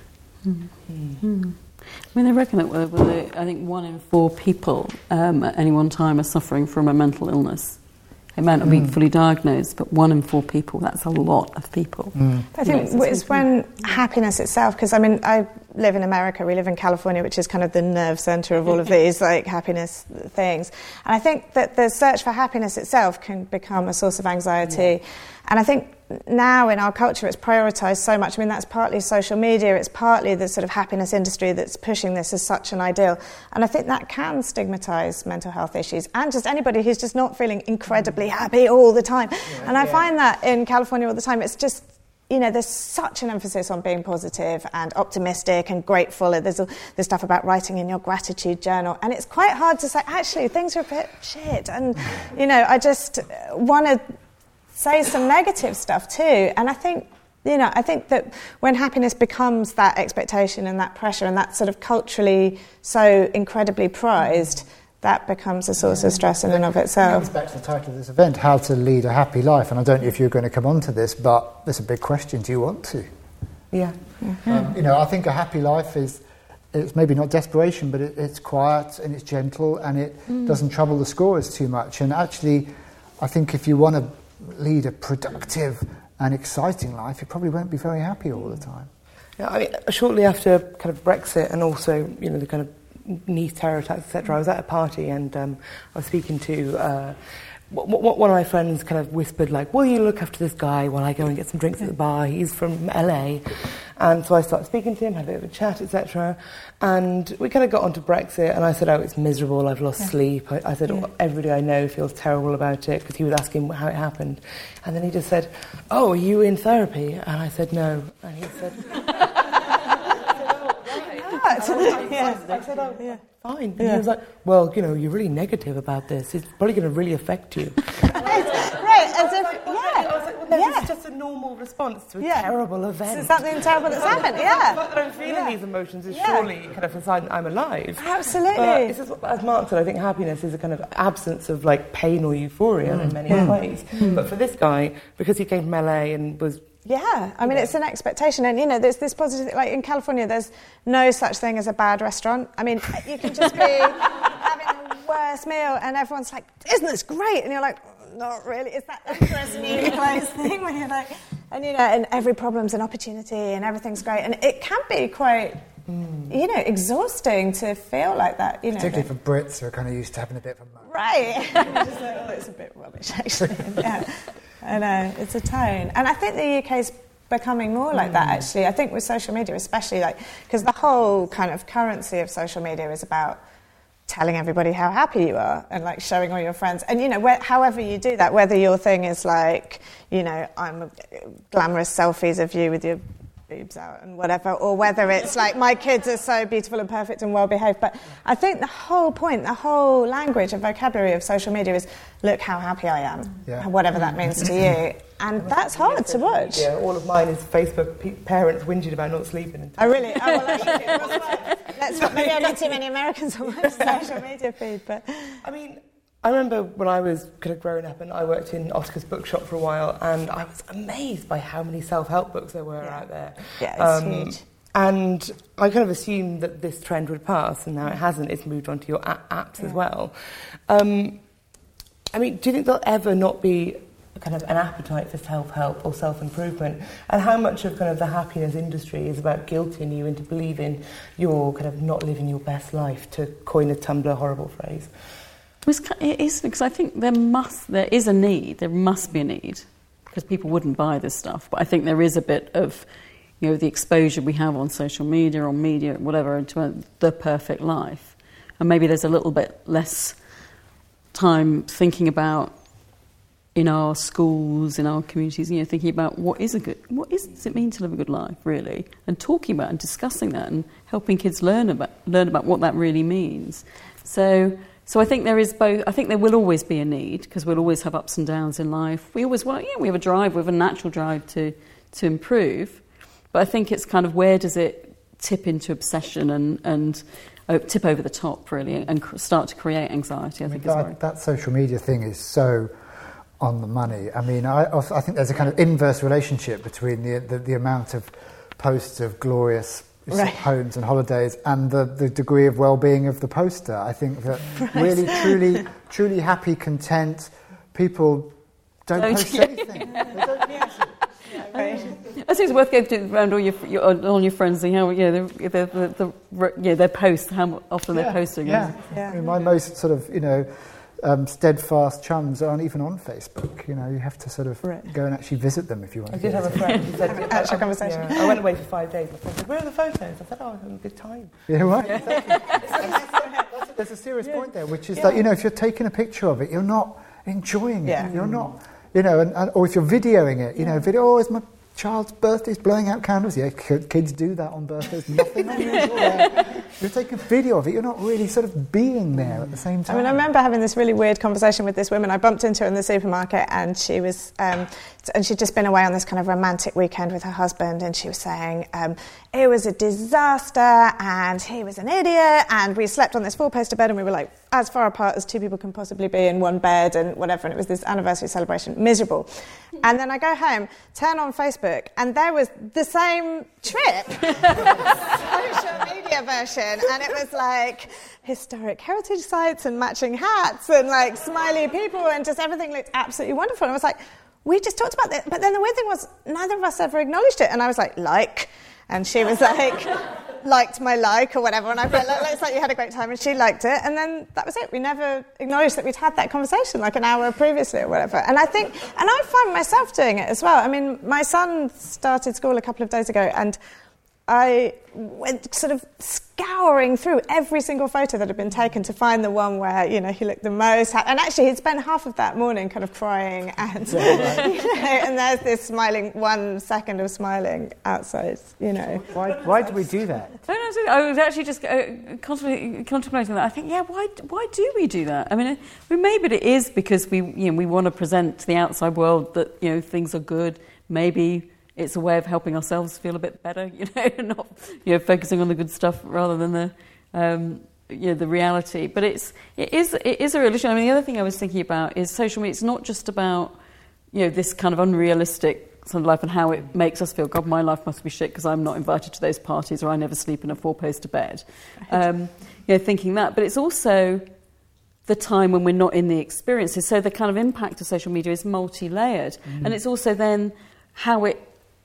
Mm. Mm. I mean, they reckon that with the, I think one in four people um, at any one time are suffering from a mental illness. It might not mm. be fully diagnosed, but one in four people, that's a lot of people. Mm. I think it's when happiness itself, because I mean, I live in America, we live in California, which is kind of the nerve center of all of these like happiness things. And I think that the search for happiness itself can become a source of anxiety. Yeah. And I think now in our culture it's prioritised so much. I mean, that's partly social media, it's partly the sort of happiness industry that's pushing this as such an ideal. And I think that can stigmatise mental health issues and just anybody who's just not feeling incredibly happy all the time. Yeah, and I yeah. find that in California all the time, it's just, you know, there's such an emphasis on being positive and optimistic and grateful. There's, there's stuff about writing in your gratitude journal. And it's quite hard to say, actually, things are a bit shit. And, you know, I just want to say some negative stuff too. And I think, you know, I think that when happiness becomes that expectation and that pressure and that's sort of culturally so incredibly prized, that becomes a source of stress in and of itself. It comes back to the title of this event, How to Lead a Happy Life. And I don't know if you're going to come on to this, but there's a big question. Do you want to? Yeah. Mm-hmm. Um, you know, I think a happy life is, it's maybe not desperation, but it, it's quiet and it's gentle and it mm. doesn't trouble the scorers too much. And actually, I think if you want to lead a productive and exciting life, you probably won't be very happy all the time. Yeah, I mean, shortly after kind of Brexit and also, you know, the kind of Nice terror attacks, et cetera, I was at a party and um, I was speaking to uh, w- w- one of my friends. Kind of whispered like, "Will you look after this guy while I go and get some drinks at the bar? He's from L A." And so I started speaking to him, had a bit of a chat, et cetera. And we kind of got onto Brexit, and I said, "Oh, it's miserable. I've lost yeah. sleep." I, I said, yeah. oh, "Everybody I know feels terrible about it," because he was asking how it happened, and then he just said, "Oh, are you in therapy?" And I said, "No," and he said. I said, yeah. I said, oh, yeah, fine. And yeah. he was like, well, you know, you're really negative about this. It's probably going to really affect you. Right, as if, yeah. I was like, well, no, yeah. this is just a normal response to a yeah. terrible event. It's something terrible that's happened, yeah. The fact that I'm feeling yeah. these emotions is yeah. surely kind of a sign that I'm alive. Absolutely. But this is what, as Mark said, I think happiness is a kind of absence of, like, pain or euphoria mm. in many mm. ways. Mm. But for this guy, because he came from L A and was... Yeah, I mean, it's an expectation. And, you know, there's this positive... Like, in California, there's no such thing as a bad restaurant. I mean, you can just be having the worst meal and everyone's like, isn't this great? And you're like, not really. It's that Empress New Clothes thing where you're like... And, you know, and every problem's an opportunity and everything's great. And it can be quite... Mm. You know, exhausting to feel like that. You know, particularly for Brits who are kind of used to having a bit of a moment. Right. Just like, oh, it's a bit rubbish, actually. Yeah, I know, it's a tone. And I think the U K's becoming more like mm. that, actually. I think with social media, especially, like, because the whole kind of currency of social media is about telling everybody how happy you are and, like, showing all your friends. And, you know, where, however you do that, whether your thing is, like, you know, I'm glamorous selfies of you with your boobs out and whatever, or whether it's like my kids are so beautiful and perfect and well behaved. But I think the whole point, the whole language and vocabulary of social media is look how happy I am, yeah. whatever that means to you. And that's hard to watch. Yeah, all of mine is Facebook pe- parents whinging about not sleeping. And oh, really? Oh, well, let's not, maybe I know too many Americans on my social media feed, but... I mean... I remember when I was kind of growing up and I worked in Oscar's bookshop for a while and I was amazed by how many self-help books there were yeah. out there. Yeah, it's um, huge. And I kind of assumed that this trend would pass and now it hasn't. It's moved on to your a- apps yeah. as well. Um, I mean, do you think there'll ever not be kind of an appetite for self-help or self-improvement? And how much of kind of the happiness industry is about guilting you into believing you're kind of not living your best life, to coin a Tumblr horrible phrase? It is, because I think there must, there is a need, there must be a need, because people wouldn't buy this stuff. But I think there is a bit of, you know, the exposure we have on social media, on media, whatever, into the perfect life. And maybe there's a little bit less time thinking about, in our schools, in our communities, you know, thinking about what is a good, what is, does it mean to live a good life, really? And talking about and discussing that and helping kids learn about, learn about what that really means. So... So I think there is both. I think there will always be a need because we'll always have ups and downs in life. We always want, yeah, we have a drive, we have a natural drive to to improve. But I think it's kind of where does it tip into obsession and and uh, tip over the top really and cr- start to create anxiety. I, I think mean, that, that social media thing is so on the money. I mean, I I think there's a kind of inverse relationship between the the, the amount of posts of glorious. Right. Homes and holidays and the, the degree of well-being of the poster. I think that right. really, truly, truly happy, content people don't, don't post anything. They don't need to. Yeah, exactly. I think it's worth going to around all your, your all your friends and how yeah the the the, the yeah their posts, how often yeah. they're posting. Yeah. yeah. I mean, my most sort of you know um, steadfast chums aren't even on Facebook. You know, you have to sort of right. go and actually visit them if you want. I to did have a friend who said actual I, conversation. Yeah, I went away for five days. My friend said, "Where are the photos?" I said, "Oh, I was having a good time." Yeah, right. Exactly. There's a serious yeah. point there, which is yeah. that you know if you're taking a picture of it, you're not enjoying it. Yeah. You're not, you know, and, and or if you're videoing it, you know, video. Oh, it's my child's birthday, is blowing out candles. Yeah, kids do that on birthdays. Nothing unusual there. You're taking a video of it. You're not really sort of being there at the same time. I mean, I remember having this really weird conversation with this woman. I bumped into her in the supermarket, and she was, um, and she'd just been away on this kind of romantic weekend with her husband, and she was saying um, it was a disaster, and he was an idiot, and we slept on this four-poster bed, and we were like as far apart as two people can possibly be in one bed, and whatever. And it was this anniversary celebration, miserable. And then I go home, turn on Facebook, and there was the same trip, social media version. And it was like historic heritage sites and matching hats and like smiley people and just everything looked absolutely wonderful. And I was like, we just talked about this. But then the weird thing was neither of us ever acknowledged it. And I was like, like. And she was like, liked my like or whatever. And I felt like, looks like you had a great time. And she liked it. And then that was it. We never acknowledged that we'd had that conversation like an hour previously or whatever. And I think, and I find myself doing it as well. I mean, my son started school a couple of days ago, and I went sort of scouring through every single photo that had been taken to find the one where, you know, he looked the most happy. And actually, he'd spent half of that morning kind of crying, and, yeah, right. you know, and there's this smiling, one second of smiling outside, you know. Why, why do we do that? I was actually just uh, contemplating, contemplating that. I think, yeah, why why do we do that? I mean, it, well, maybe it is because we, you know, we want to present to the outside world that, you know, things are good. Maybe it's a way of helping ourselves feel a bit better, you know, not, you know, focusing on the good stuff rather than the, um, you know, the reality. But it's it is it is a real issue. I mean, the other thing I was thinking about is social media. It's not just about, you know, this kind of unrealistic sort of life and how it makes us feel. God, my life must be shit because I'm not invited to those parties, or I never sleep in a four-poster bed. Um, you know, thinking that, but it's also the time when we're not in the experiences. So the kind of impact of social media is multi-layered, mm. and it's also then how it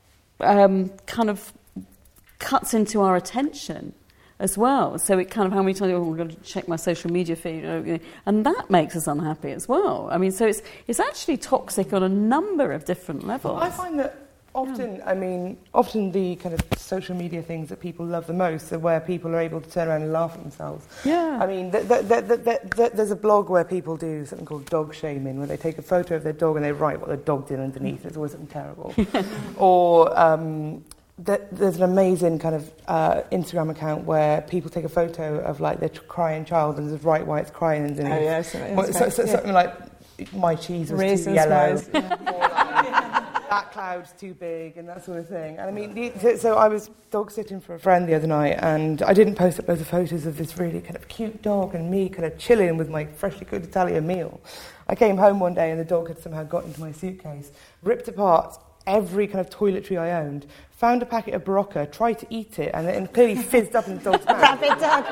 Um, kind of cuts into our attention as well. So it kind of, how many times, oh, I'm going to check my social media feed, and that makes us unhappy as well. I mean, so it's it's actually toxic on a number of different levels. I find that often, yeah. I mean, often the kind of social media things that people love the most are where people are able to turn around and laugh at themselves. Yeah. I mean, th- th- th- th- th- th- there's a blog where people do something called dog shaming, where they take a photo of their dog and they write what their dog did underneath. It's always something terrible. Or um, th- there's an amazing kind of uh, Instagram account where people take a photo of like their t- crying child and just write why it's crying underneath. Oh, yeah, so, well, so, so, yeah. Something like, my cheese was Reasons too yellow. was, yeah. Or like, that cloud's too big and that sort of thing. And I mean, the, so I was dog sitting for a friend the other night, and I didn't post up loads of photos of this really kind of cute dog and me kind of chilling with my freshly cooked Italian meal. I came home one day and the dog had somehow got into my suitcase, ripped apart every kind of toiletry I owned, found a packet of Barocca, tried to eat it, and it clearly fizzed up in the dog's mouth. Rabid dog.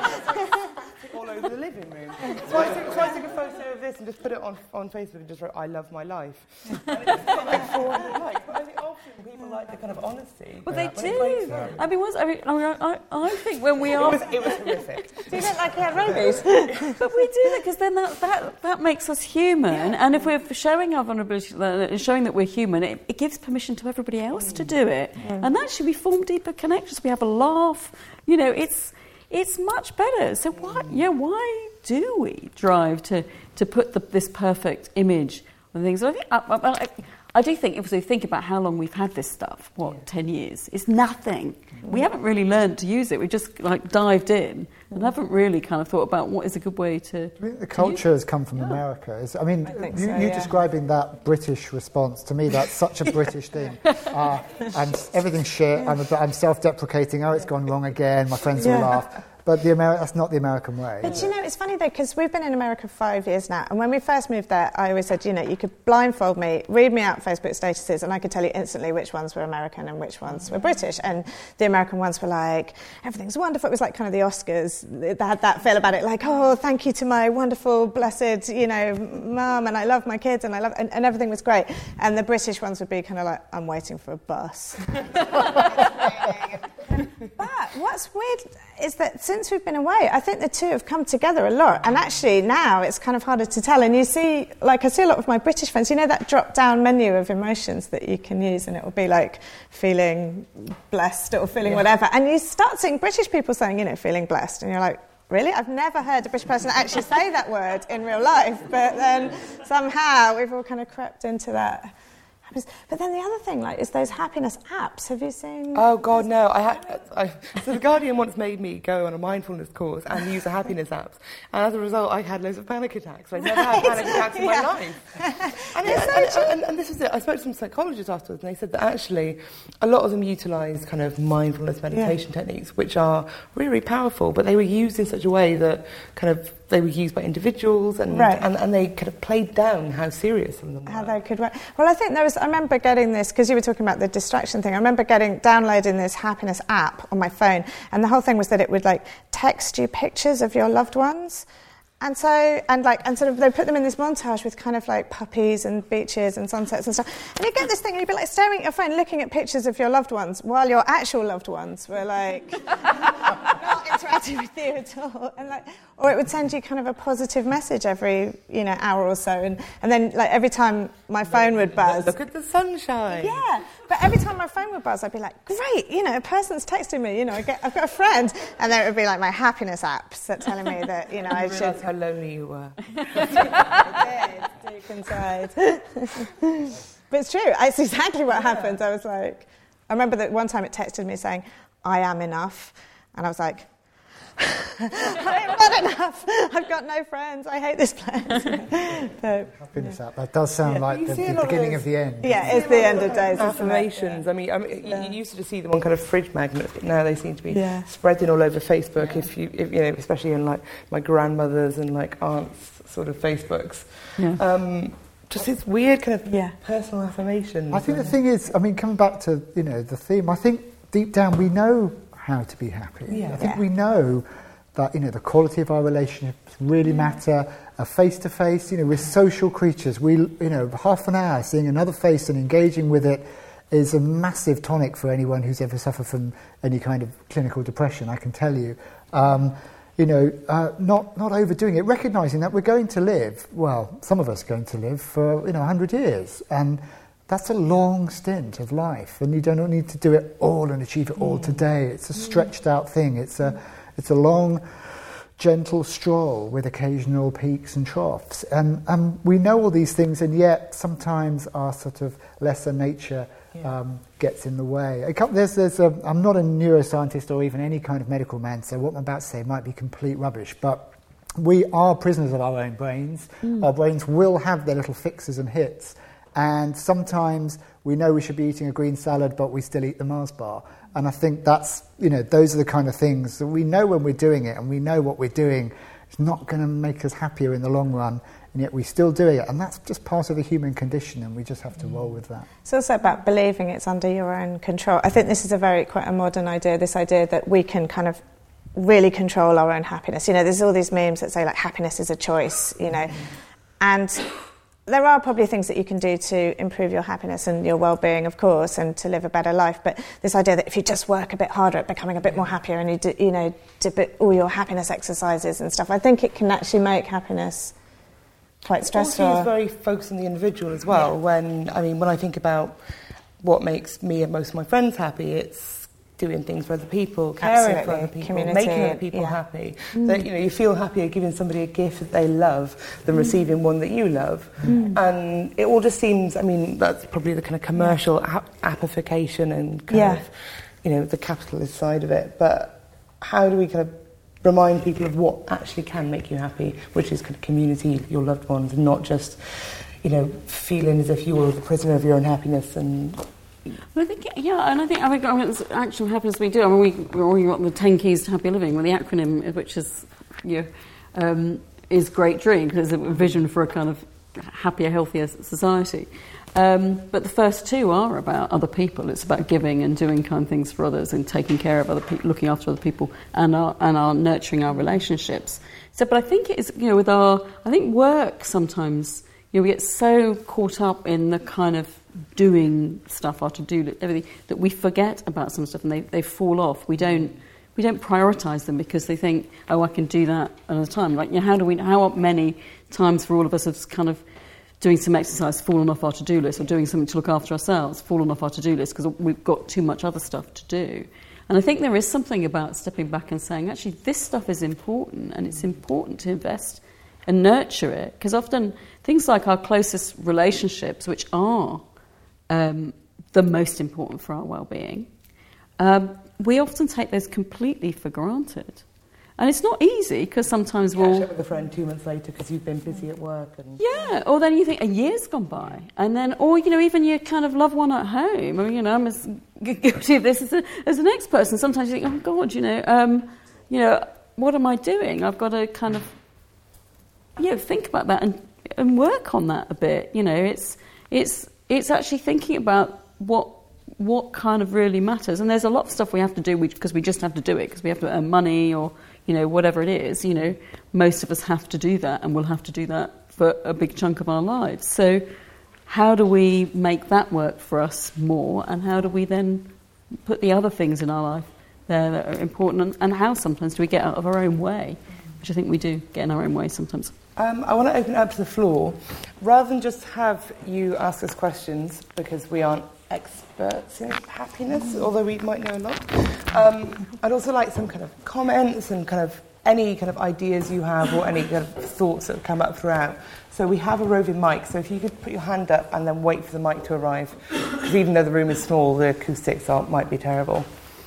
All over the living room. So I, took, so I took a photo of this and just put it on on Facebook and just wrote, I love my life. And it just got like four hundred likes. But I think often people like the kind of honesty. Well, they do. I mean, was, I, mean I, I, I think when we are... It was, it was horrific. Do you look like you have rabies? But we do that because then that, that, that makes us human. Yeah. And if we're showing our vulnerability and showing that we're human, it, it gives permission to everybody else mm. to do it. Mm. And actually we form deeper connections. We have a laugh. You know, it's... It's much better. So why, yeah, why do we drive to, to put the, this perfect image on things? I, think, I, I, I do think, if we think about how long we've had this stuff, what, yeah. ten years, it's nothing. We haven't really learned to use it. We just like dived in and haven't really kind of thought about what is a good way to... I mean, the culture has come from yeah. America. It's, I mean, I you, so, you yeah. describing that British response, to me, that's such a British thing. Uh, and everything's shit, I'm, I'm self-deprecating, oh, it's gone wrong again, my friends yeah. will laugh. But the Ameri- that's not the American way. But you know, it's funny though, because we've been in America five years now, and when we first moved there, I always said, you know, you could blindfold me, read me out Facebook statuses, and I could tell you instantly which ones were American and which ones were British. And the American ones were like, everything's wonderful. It was like kind of the Oscars. They had that feel about it, like, oh, thank you to my wonderful, blessed, you know, mum, and I love my kids, and I love, and, and everything was great. And the British ones would be kind of like, I'm waiting for a bus. But what's weird is that since we've been away, I think the two have come together a lot. And actually now it's kind of harder to tell. And you see, like I see a lot of my British friends, you know that drop-down menu of emotions that you can use, and it will be like feeling blessed or feeling yeah. whatever. And you start seeing British people saying, you know, feeling blessed. And you're like, really? I've never heard a British person actually say that word in real life. But then somehow we've all kind of crept into that. But then the other thing, like, is those happiness apps. Have you seen? Oh God, no! I had I, so the Guardian once made me go on a mindfulness course and use the happiness apps, and as a result, I had loads of panic attacks. I never had panic attacks in my yeah. life. And, it, and, and, and this was it. I spoke to some psychologists afterwards, and they said that actually a lot of them utilise kind of mindfulness meditation yeah. techniques, which are really powerful, but they were used in such a way that kind of they were used by individuals, and right. and, and they kind of played down how serious some of them were. How they could work. Well, I think there was. I remember getting this, because you were talking about the distraction thing. I remember getting downloading this happiness app on my phone, and the whole thing was that it would like text you pictures of your loved ones. And so, and like, and sort of, they put them in this montage with kind of like puppies and beaches and sunsets and stuff. And you get this thing, and you'd be like staring at your phone, looking at pictures of your loved ones, while your actual loved ones were like not interacting with you at all. And like, or it would send you kind of a positive message every, you know, hour or so. And, and then like every time my phone would buzz, look at the sunshine. Yeah. But every time my phone would buzz, I'd be like, great, you know, a person's texting me, you know, I get, I've got a friend. And then it would be like my happiness apps that telling me that, you know, I should. How lonely you were. I did, deep inside. But it's true. It's exactly what yeah. happened. I was like, I remember that one time it texted me saying, I am enough. And I was like, I'm not enough. I've got no friends. I hate this place. So, happiness yeah. app. That does sound yeah. like you the, the beginning of, those, of the end. Yeah, it's the end of days. Affirmations. Yeah. I mean, I mean yeah. you used to just see them on kind of fridge magnets, but now they seem to be yeah. spreading all over Facebook. Yeah. If you, if, you know, especially in like my grandmother's and like aunts' sort of Facebooks. Yeah. Um, just this weird kind of yeah. personal affirmations. I think the thing is, I mean, coming back to you know the theme. I think deep down we know how to be happy. Yeah. I think yeah. we know that, you know, the quality of our relationships really matter. A face-to-face, you know, we're social creatures. We, you know, half an hour seeing another face and engaging with it is a massive tonic for anyone who's ever suffered from any kind of clinical depression, I can tell you. Um, you know, uh, not not overdoing it, recognising that we're going to live, well, some of us are going to live for, you know, one hundred years. And that's a long stint of life. And you don't need to do it all and achieve it all today. It's a stretched out thing. It's a... It's a long, gentle stroll with occasional peaks and troughs. And, and we know all these things, and yet sometimes our sort of lesser nature yeah. um, gets in the way. I can't, there's, there's a, I'm not a neuroscientist or even any kind of medical man, so what I'm about to say might be complete rubbish, but we are prisoners of our own brains. Mm. Our brains will have their little fixes and hits, and sometimes we know we should be eating a green salad, but we still eat the Mars bar. And I think that's, you know, those are the kind of things that we know when we're doing it, and we know what we're doing is not going to make us happier in the long run, and yet we still do it. And that's just part of the human condition, and we just have to roll with that. It's also about believing it's under your own control. I think this is a very, quite a modern idea, this idea that we can kind of really control our own happiness. You know, there's all these memes that say, like, happiness is a choice, you know. And there are probably things that you can do to improve your happiness and your well-being, of course, and to live a better life. But this idea that if you just work a bit harder at becoming a bit more happier, and you do, you know, do bit, all your happiness exercises and stuff, I think it can actually make happiness quite stressful. Also, it's very focused on the individual as well. Yeah. When I mean, when I think about what makes me and most of my friends happy, it's doing things for other people, caring Absolutely. for other people, Community, making other people yeah. happy. Mm. That, you know, you feel happier giving somebody a gift that they love than mm. receiving one that you love. Mm. And it all just seems, I mean, that's probably the kind of commercial yeah. ap- appification and kind yeah. of, you know, the capitalist side of it. But how do we kind of remind people of what actually can make you happy, which is kind of community, your loved ones, and not just, you know, feeling as if you're the prisoner of your own happiness and Well, I think, yeah, and I think, I think I mean, it's actual happiness we do. I mean, we, we've got the ten keys to happy living, well, the acronym, which is, you know, um, is Great Dream, because it's a vision for a kind of happier, healthier society. Um, but the first two are about other people. It's about giving and doing kind things for others and taking care of other people, looking after other people, and our, and our nurturing our relationships. So, but I think it is, you know, with our, I think work sometimes, you know, we get so caught up in the kind of doing stuff, our to-do, everything, that we forget about some stuff and they, they fall off. We don't we don't prioritise them because they think, oh, I can do that another time. Like, you know, how do we? How many times for all of us have kind of doing some exercise, fallen off our to-do list, or doing something to look after ourselves, fallen off our to-do list because we've got too much other stuff to do. And I think there is something about stepping back and saying, actually, this stuff is important, and it's important to invest and nurture it. Because often things like our closest relationships, which are um, the most important for our well-being, um, we often take those completely for granted. And it's not easy, because sometimes we'll... catch up with a friend two months later because you've been busy at work. And yeah, or then you think a year's gone by. And then, or, you know, even your kind of loved one at home. I mean, you know, I'm as guilty of this as, a, as the next person. Sometimes you think, oh, God, you know, um, you know, what am I doing? I've got to kind of, you know, think about that and, and work on that a bit. You know, it's it's it's actually thinking about what what kind of really matters. And there's a lot of stuff we have to do because we just have to do it, because we have to earn money or, you know, whatever it is. You know, most of us have to do that, and we'll have to do that for a big chunk of our lives. So how do we make that work for us more, and how do we then put the other things in our life there that are important, and, and how sometimes do we get out of our own way, which I think we do get in our own way sometimes. Um, I want to open it up to the floor. Rather than just have you ask us questions, because we aren't experts in happiness, although we might know a lot, um, I'd also like some kind of comments and kind of any kind of ideas you have, or any kind of thoughts that have come up throughout. So we have a roving mic, so if you could put your hand up and then wait for the mic to arrive, because even though the room is small, the acoustics are, might be terrible.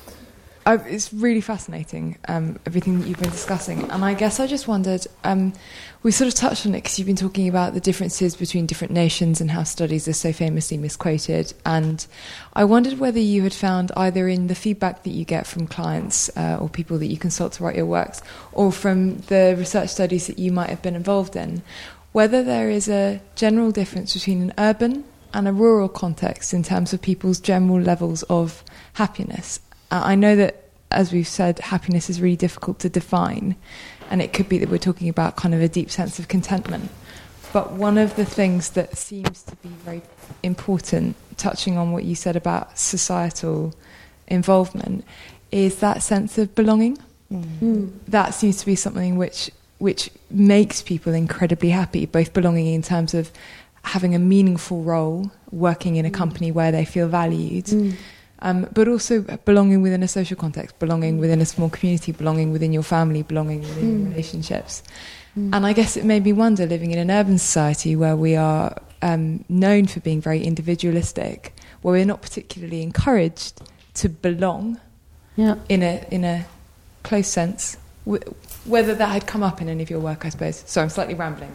I've, it's really fascinating, um, everything that you've been discussing. And I guess I just wondered, um, we sort of touched on it because you've been talking about the differences between different nations and how studies are so famously misquoted. And I wondered whether you had found, either in the feedback that you get from clients uh, or people that you consult to write your works, or from the research studies that you might have been involved in, whether there is a general difference between an urban and a rural context in terms of people's general levels of happiness. I know that, as we've said, happiness is really difficult to define, and it could be that we're talking about kind of a deep sense of contentment. But one of the things that seems to be very important, touching on what you said about societal involvement, is that sense of belonging. Mm. That seems to be something which which makes people incredibly happy, both belonging in terms of having a meaningful role, working in a company where they feel valued, mm. Um, but also belonging within a social context, belonging within a small community, belonging within your family, belonging within mm. relationships. Mm. And I guess it made me wonder, living in an urban society where we are um, known for being very individualistic, where we're not particularly encouraged to belong yeah. in a in a close sense, w- whether that had come up in any of your work, I suppose. So I'm slightly rambling.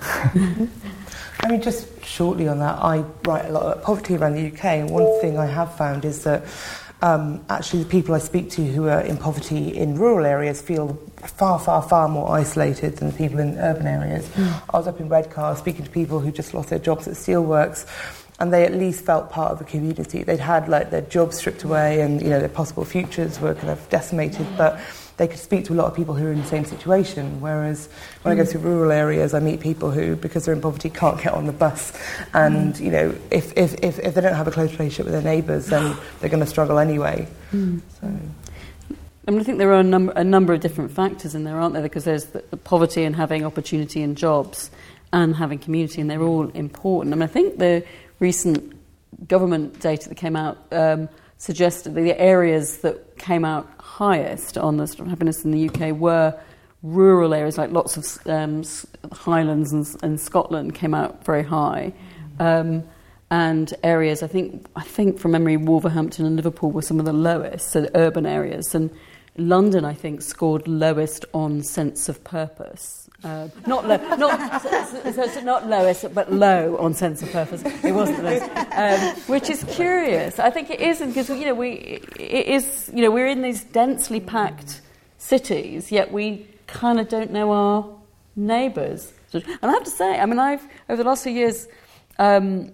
I mean, just shortly on that, I write a lot about poverty around the U K, and one thing I have found is that um, actually the people I speak to who are in poverty in rural areas feel far, far, far more isolated than the people in urban areas. Mm. I was up in Redcar speaking to people who just lost their jobs at steelworks, and they at least felt part of the community. They'd had like their jobs stripped away, and you know their possible futures were kind of decimated, but they could speak to a lot of people who are in the same situation, whereas when mm. I go to rural areas, I meet people who, because they're in poverty, can't get on the bus. And, mm. you know, if, if, if, if they don't have a close relationship with their neighbours, then they're going to struggle anyway. Mm. So. I mean, I think there are a number, a number of different factors in there, aren't there? Because there's the, the poverty and having opportunity and jobs and having community, and they're all important. I mean, I think the recent government data that came out um, suggested that the areas that came out highest on the sort of happiness in the U K were rural areas, like lots of um, Highlands and, and Scotland came out very high, um, and areas I think I think from memory Wolverhampton and Liverpool were some of the lowest, so the urban areas, and London, I think, scored lowest on sense of purpose. Uh, not low, not so, so, so not lowest, but low on sense of purpose. It wasn't lowest, um, which is curious. I think it is because you know we it is you know we're in these densely packed cities, yet we kind of don't know our neighbours. And I have to say, I mean, I've over the last few years. Um,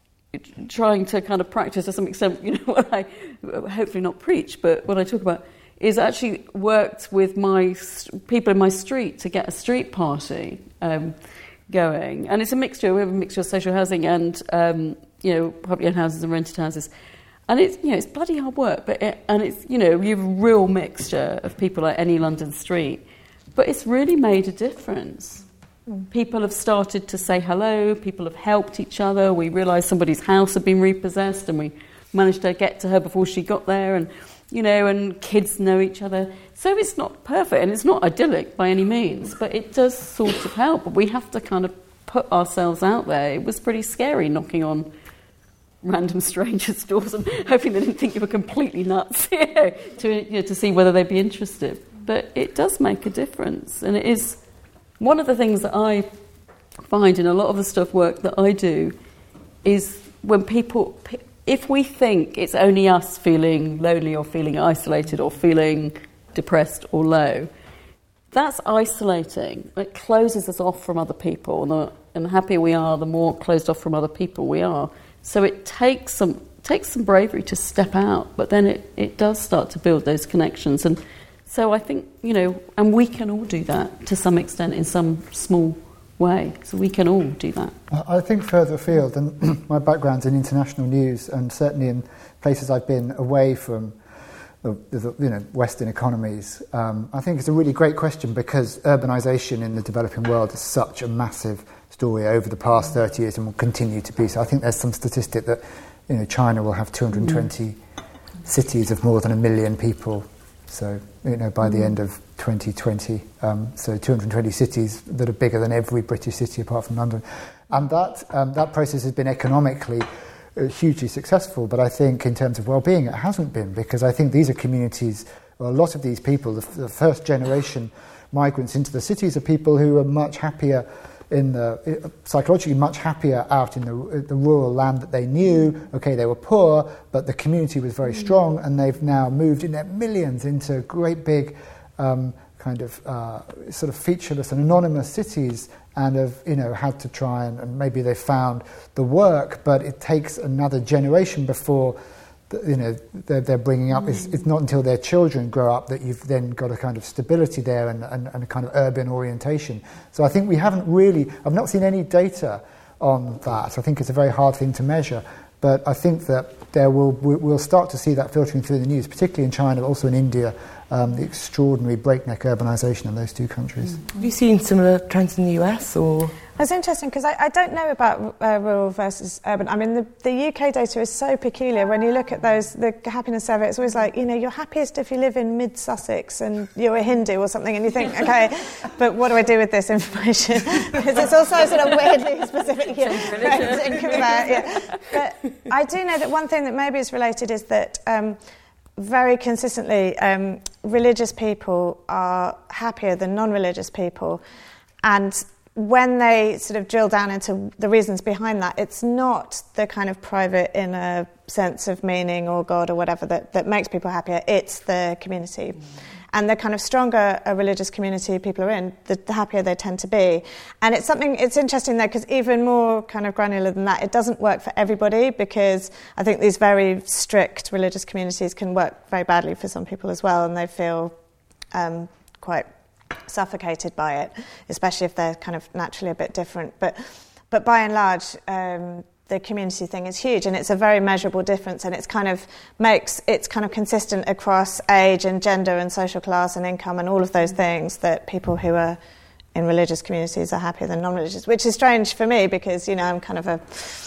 trying to kind of practice to some extent, you know, what I hopefully not preach, but what I talk about is actually worked with my people in my street to get a street party um, going. And it's a mixture, we have a mixture of social housing and, um, you know, public owned houses and rented houses. And it's, you know, it's bloody hard work, but it, and it's, you know, you have a real mixture of people like any London street. But it's really made a difference. People have started to say hello, people have helped each other. We realised somebody's house had been repossessed and we managed to get to her before she got there, and you know, and kids know each other. So it's not perfect and it's not idyllic by any means, but it does sort of help. But we have to kind of put ourselves out there. It was pretty scary knocking on random strangers' doors and hoping they didn't think you were completely nuts, you know, to, you know, to see whether they'd be interested. But it does make a difference, and it is one of the things that I find in a lot of the stuff work that I do is when people, if we think it's only us feeling lonely or feeling isolated or feeling depressed or low, that's isolating. It closes us off from other people, and the, and the happier we are, the more closed off from other people we are. So it takes some takes some bravery to step out, but then it, it does start to build those connections. And so I think, you know, and we can all do that to some extent in some small way. So we can all do that. I think further afield, and my background's in international news, and certainly in places I've been away from the, the you know, Western economies, um, I think it's a really great question because urbanisation in the developing world is such a massive story over the past thirty years and will continue to be. So I think there's some statistic that, you know, China will have two hundred twenty mm. cities of more than a million people. So, you know, by the end of twenty twenty, um, so two hundred twenty cities that are bigger than every British city apart from London. And that um, that process has been economically uh, hugely successful, but I think in terms of well-being it hasn't been, because I think these are communities, well, a lot of these people, the, the first generation migrants into the cities are people who are much happier in the, psychologically much happier out in the, the rural land that they knew. Okay, they were poor, but the community was very strong, and they've now moved in their millions into great big um, kind of uh, sort of featureless and anonymous cities, and have, you know, had to try and, and maybe they found the work, but it takes another generation before you know, they're, they're bringing up. It's, it's not until their children grow up that you've then got a kind of stability there and, and, and a kind of urban orientation. So I think we haven't really, I've not seen any data on that. I think it's a very hard thing to measure, but I think that there will, we'll start to see that filtering through the news, particularly in China, but also in India, um, the extraordinary breakneck urbanisation in those two countries. Have you seen similar trends in the U S or...? That's interesting because I, I don't know about uh, rural versus urban. I mean, the, the U K data is so peculiar. When you look at those, the happiness survey, it's always like, you know, you're happiest if you live in mid-Sussex and you're a Hindu or something, and you think, okay, but what do I do with this information? Because it's also sort of weirdly specific. Yeah, right, yeah. But I do know that one thing that maybe is related is that um, very consistently um, religious people are happier than non-religious people, and when they sort of drill down into the reasons behind that, it's not the kind of private inner sense of meaning or God or whatever that, that makes people happier, it's the community. Mm. And the kind of stronger a religious community people are in, the, the happier they tend to be. And it's something, it's interesting though, because even more kind of granular than that, it doesn't work for everybody, because I think these very strict religious communities can work very badly for some people as well, and they feel um, quite suffocated by it, especially if they're kind of naturally a bit different. But but by and large, um, the community thing is huge, and it's a very measurable difference, and it's kind of makes it's kind of consistent across age and gender and social class and income and all of those things, that people who are in religious communities are happier than non-religious, which is strange for me because, you know, I'm kind of a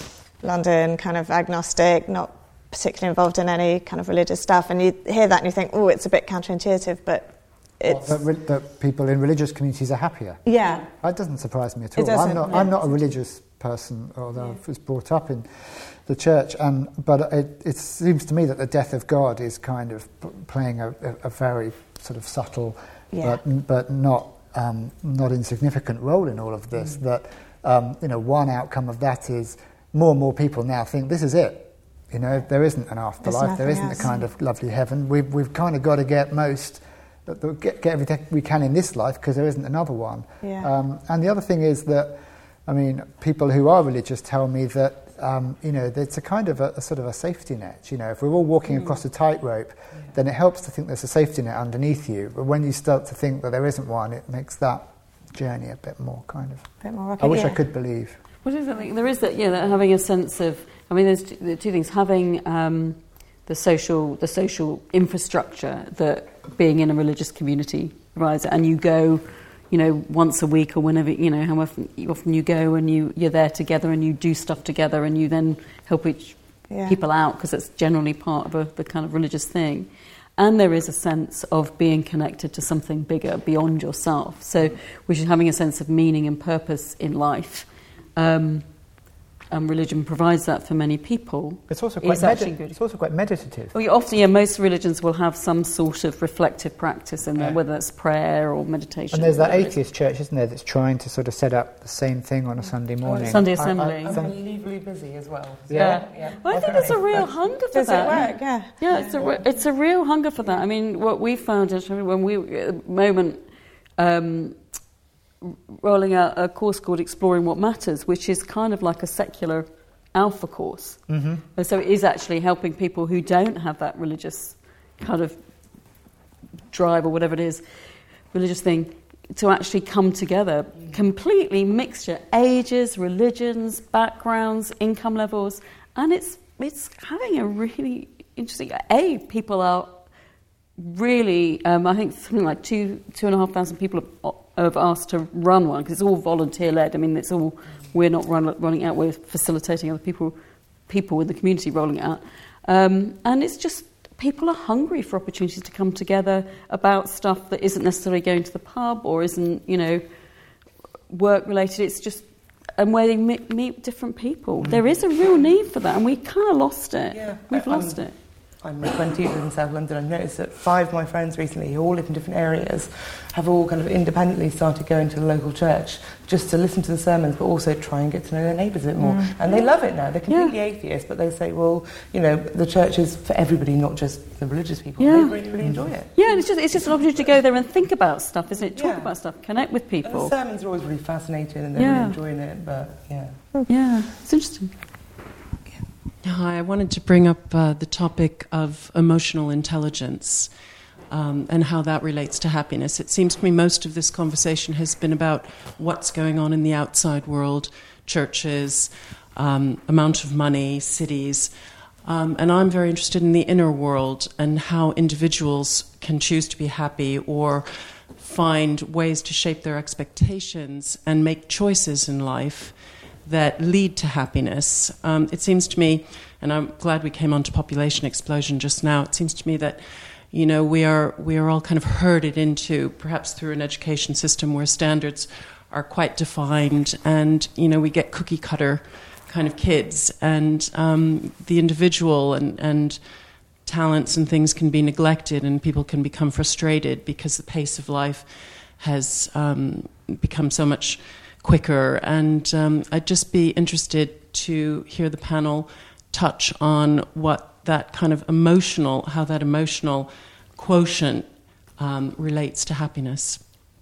London kind of agnostic, not particularly involved in any kind of religious stuff, and you hear that and you think, oh, it's a bit counterintuitive, but It's well, that, that people in religious communities are happier. Yeah, that doesn't surprise me at all. It doesn't, I'm not. no. I'm not a religious person, although I was brought up in the church. And but it, it seems to me that the death of God is kind of playing a, a, a very sort of subtle, Yeah. but but not um, not insignificant role in all of this. Mm. That um, you know, one outcome of that is more and more people now think this is it. You know, there isn't an afterlife. There isn't else. a kind of lovely heaven. We've we've kind of got to get most, get, get everything we can in this life because there isn't another one. Yeah. Um, and the other thing is that, I mean, people who are religious tell me that um, you know, it's a kind of a, a sort of a safety net. You know, if we're all walking mm. across a tightrope, yeah. then it helps to think there's a safety net underneath you. But when you start to think that there isn't one, it makes that journey a bit more kind of. A bit more rocky, I wish yeah. I could believe. What is it? There is that, yeah, that having a sense of. I mean, there's two, the two things: having um, the social, the social infrastructure that being in a religious community provides, and you go, you know, once a week or whenever, you know, how often, often you go and you you're there together and you do stuff together and you then help each yeah. people out because it's generally part of a, the kind of religious thing. And there is a sense of being connected to something bigger beyond yourself. So, which is having a sense of meaning and purpose in life. Um, and religion provides that for many people. It's also quite, medi- it's also quite meditative. Well, you often, yeah, most religions will have some sort of reflective practice in there, yeah. whether that's prayer or meditation. And there's that atheist church, isn't there, that's trying to sort of set up the same thing on a Sunday morning. Sunday assembly. Unbelievably busy as well. Yeah. yeah. yeah. Well, I think there's a real hunger for Does that. Does it work? Yeah. Yeah, it's a, re- it's a real hunger for that. I mean, what we found is when we, at the moment, um, rolling out a course called Exploring What Matters, which is kind of like a secular alpha course. Mm-hmm. And so it is actually helping people who don't have that religious kind of drive or whatever it is, religious thing, to actually come together, completely mixture, ages, religions, backgrounds, income levels, and it's it's having a really interesting. A people are really, um, I think something like two two and a half thousand people have, have asked to run one because it's all volunteer led. I mean, it's all we're not run, running out; we're facilitating other people, people in the community rolling it out, um, and it's just. People are hungry for opportunities to come together about stuff that isn't necessarily going to the pub or isn't, you know, work related. It's just, and where they meet, meet different people. Mm. There is a real need for that, and we kind of lost it. Yeah, We've I'm, lost it. I'm in twenties in South London. I've noticed that five of my friends recently, who all live in different areas, have all kind of independently started going to the local church just to listen to the sermons, but also try and get to know their neighbours a bit more. Mm. And they love it now. They're completely yeah. atheist, but they say, well, you know, the church is for everybody, not just the religious people. Yeah. They really, really enjoy it. Yeah, and it's just it's just an opportunity to go there and think about stuff, isn't it? Talk yeah. about stuff, connect with people. And the sermons are always really fascinating and they're yeah. really enjoying it, but yeah. Yeah, it's interesting. Hi, I wanted to bring up uh, the topic of emotional intelligence um, and how that relates to happiness. It seems to me most of this conversation has been about what's going on in the outside world, churches, um, amount of money, cities, um, and I'm very interested in the inner world and how individuals can choose to be happy or find ways to shape their expectations and make choices in life that lead to happiness. Um, it seems to me, and I'm glad we came on to population explosion just now, it seems to me that, you know, we are we are all kind of herded into, perhaps through an education system where standards are quite defined and, you know, we get cookie cutter kind of kids and um, the individual and, and talents and things can be neglected and people can become frustrated because the pace of life has um, become so much quicker, and um, I'd just be interested to hear the panel touch on what that kind of emotional, how that emotional quotient um, relates to happiness.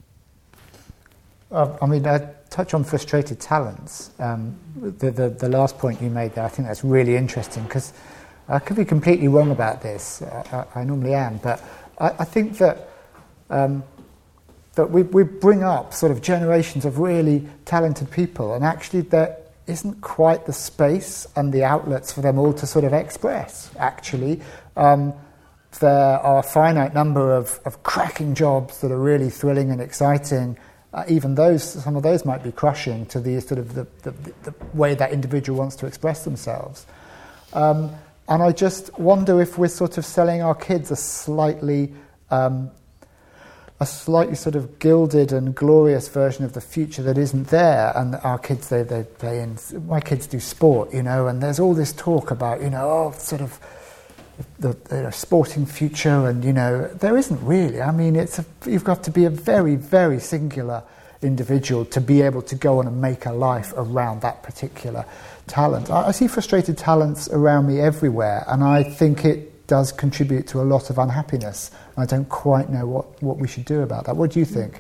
Uh, I mean, I touch on frustrated talents. Um, the, the the last point you made there, I think that's really interesting because I could be completely wrong about this. I, I, I normally am, but I, I think that. Um, that we, we bring up sort of generations of really talented people, and actually there isn't quite the space and the outlets for them all to sort of express, actually. Um, there are a finite number of, of cracking jobs that are really thrilling and exciting. Uh, even those, some of those might be crushing to the sort of the, the, the way that individual wants to express themselves. Um, and I just wonder if we're sort of selling our kids a slightly... Um, a slightly sort of gilded and glorious version of the future that isn't there. And our kids, they, they play in, my kids do sport, you know, and there's all this talk about, you know, oh, sort of the, the sporting future, and, you know, there isn't really. I mean, it's a, you've got to be a very, very singular individual to be able to go on and make a life around that particular talent. I, I see frustrated talents around me everywhere, and I think it does contribute to a lot of unhappiness. I don't quite know what, what we should do about that. What do you think?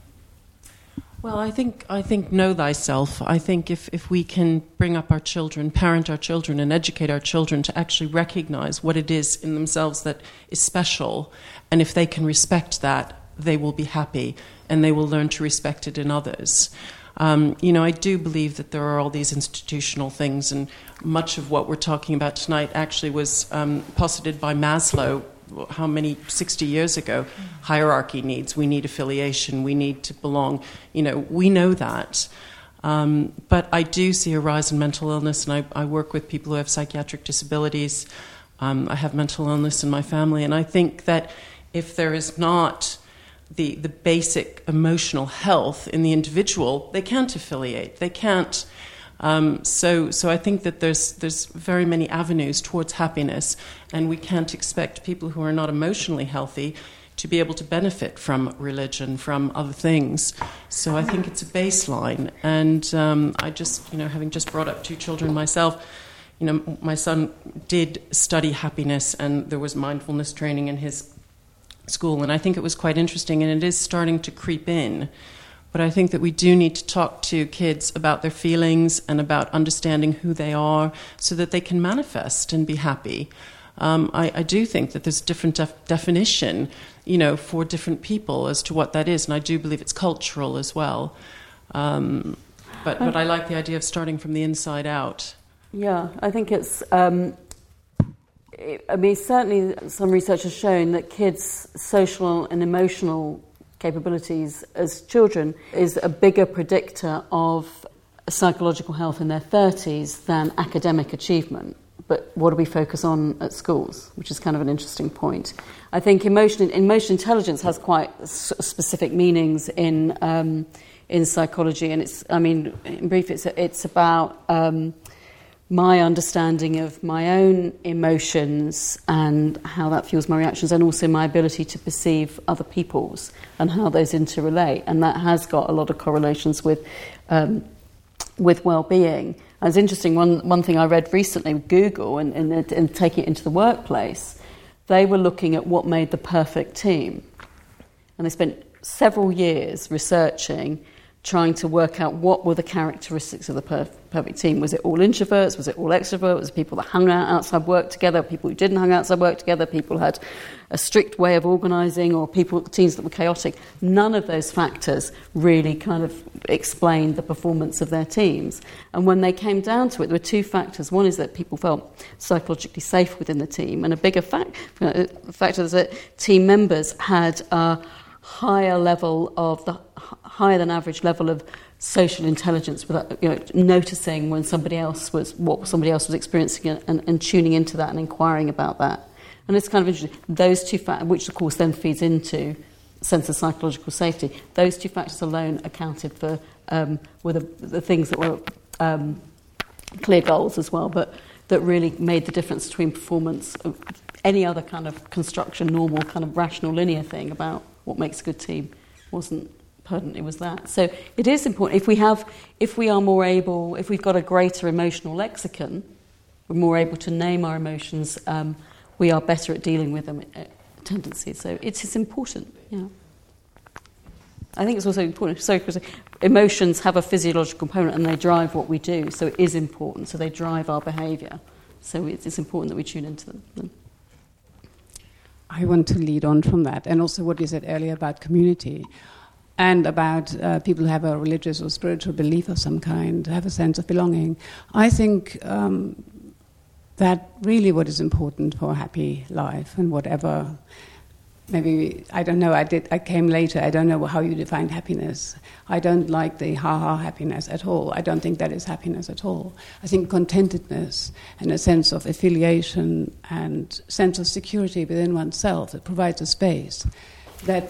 Well, I think I think know thyself. I think if, if we can bring up our children, parent our children, and educate our children to actually recognize what it is in themselves that is special, and if they can respect that, they will be happy, and they will learn to respect it in others. Um, you know, I do believe that there are all these institutional things, and much of what we're talking about tonight actually was um, posited by Maslow, how many, sixty years ago. Hierarchy needs, we need affiliation, we need to belong. You know, we know that. Um, but I do see a rise in mental illness, and I, I work with people who have psychiatric disabilities. Um, I have mental illness in my family, and I think that if there is not the the basic emotional health in the individual, they can't affiliate. They can't. Um, so, so I think that there's there's very many avenues towards happiness, and we can't expect people who are not emotionally healthy to be able to benefit from religion, from other things. So I think it's a baseline. And um, I just, you know, having just brought up two children myself, you know, my son did study happiness, and there was mindfulness training in his school, and I think it was quite interesting, and it is starting to creep in. But I think that we do need to talk to kids about their feelings and about understanding who they are so that they can manifest and be happy. Um, I, I do think that there's a different def- definition, you know, for different people as to what that is, and I do believe it's cultural as well. Um, but, but I like the idea of starting from the inside out. Yeah, I think it's... Um I mean, certainly some research has shown that kids' social and emotional capabilities as children is a bigger predictor of psychological health in their thirties than academic achievement. But what do we focus on at schools, which is kind of an interesting point. I think emotion, emotional intelligence has quite specific meanings in um, in psychology, and it's, I mean, in brief, it's it's about... Um, my understanding of my own emotions and how that fuels my reactions, and also my ability to perceive other people's and how those interrelate. And that has got a lot of correlations with um, with well-being. And it's interesting, one one thing I read recently with Google and, and, and taking it into the workplace, they were looking at what made the perfect team. And they spent several years researching, trying to work out what were the characteristics of the perf- perfect team. Was it all introverts? Was it all extroverts? Was it people that hung out outside work together? People who didn't hang out outside work together? People who had a strict way of organising, or people teams that were chaotic? None of those factors really kind of explained the performance of their teams. And when they came down to it, there were two factors. One is that people felt psychologically safe within the team, and a bigger fact, you know, factor is that team members had a higher level of the higher than average level of social intelligence, without, you know, noticing when somebody else was what somebody else was experiencing, and, and tuning into that and inquiring about that. And it's kind of interesting. Those two factors, which of course then feeds into sense of psychological safety, those two factors alone accounted for um, were the, the things that were um, clear goals as well, but that really made the difference between performance of any other kind of construction, normal kind of rational linear thing about what makes a good team wasn't pertinent. It was that. So it is important. If we have, if we are more able, if we've got a greater emotional lexicon, we're more able to name our emotions. Um, we are better at dealing with them uh, tendencies. So it is important. Yeah. I think it's also important. So emotions have a physiological component, and they drive what we do. So it is important. So they drive our behaviour. So it's, it's important that we tune into them. them. I want to lead on from that, and also what you said earlier about community and about uh, people who have a religious or spiritual belief of some kind, have a sense of belonging. I think um, that really what is important for a happy life, and whatever, maybe, I don't know, I did. I came later, I don't know how you define happiness. I don't like the ha-ha happiness at all. I don't think that is happiness at all. I think contentedness and a sense of affiliation and sense of security within oneself that provides a space that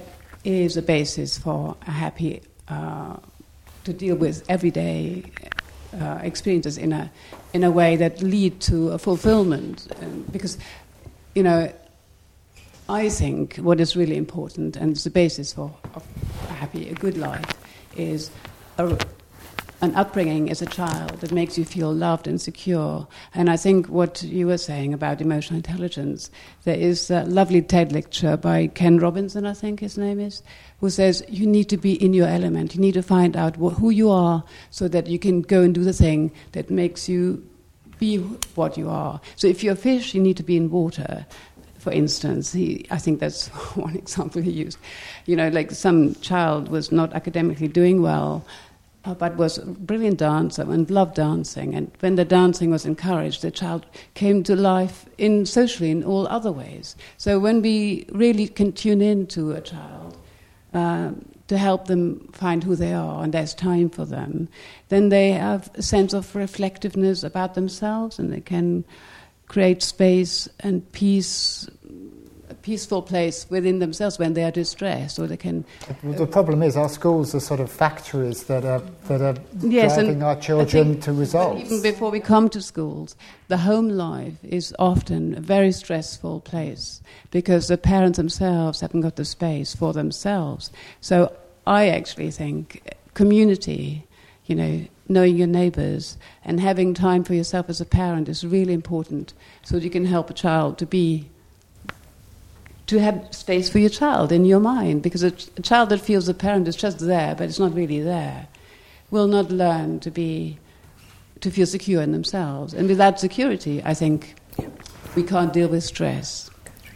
is a basis for a happy, uh, to deal with everyday uh, experiences in a in a way that lead to a fulfillment. Um, because, you know, I think what is really important, and it's the basis for a happy, a good life, is a, an upbringing as a child that makes you feel loved and secure. And I think what you were saying about emotional intelligence, there is a lovely TED lecture by Ken Robinson, I think his name is, who says you need to be in your element. You need to find out wh- who you are so that you can go and do the thing that makes you be what you are. So if you're a fish, you need to be in water. For instance, he, I think that's one example he used. You know, like some child was not academically doing well, uh, but was a brilliant dancer and loved dancing. And when the dancing was encouraged, the child came to life in socially in all other ways. So when we really can tune in to a child uh, to help them find who they are, and there's time for them, then they have a sense of reflectiveness about themselves, and they can create space and peace, a peaceful place within themselves when they are distressed, or they can... The problem is our schools are sort of factories that are that are yes, driving our children to results. Even before we come to schools, the home life is often a very stressful place because the parents themselves haven't got the space for themselves. So I actually think community, you know, knowing your neighbours and having time for yourself as a parent is really important, so that you can help a child to be, to have space for your child in your mind, because a, ch- a child that feels the parent is just there, but it's not really there, will not learn to be, to feel secure in themselves. And without security, I think we can't deal with stress.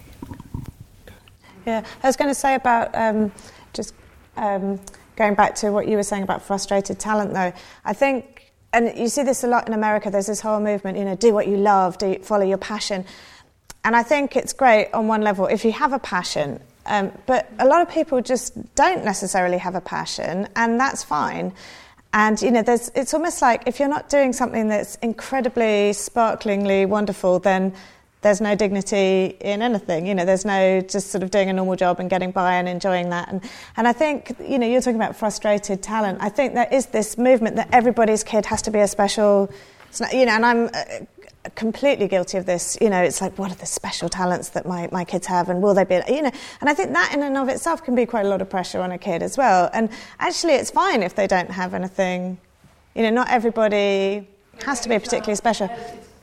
Yeah, I was going to say about um, just... Um, Going back to what you were saying about frustrated talent, though, I think, and you see this a lot in America, there's this whole movement, you know, do what you love, do follow your passion. And I think it's great on one level if you have a passion, um, but a lot of people just don't necessarily have a passion, and that's fine. And, you know, there's, it's almost like if you're not doing something that's incredibly, sparklingly wonderful, then there's no dignity in anything. You know, there's no just sort of doing a normal job and getting by and enjoying that. And and I think, you know, you're talking about frustrated talent. I think there is this movement that everybody's kid has to be a special, you know, and I'm uh, completely guilty of this. You know, it's like, what are the special talents that my, my kids have, and will they be, you know, and I think that in and of itself can be quite a lot of pressure on a kid as well. And actually it's fine if they don't have anything. You know, not everybody has to be particularly special.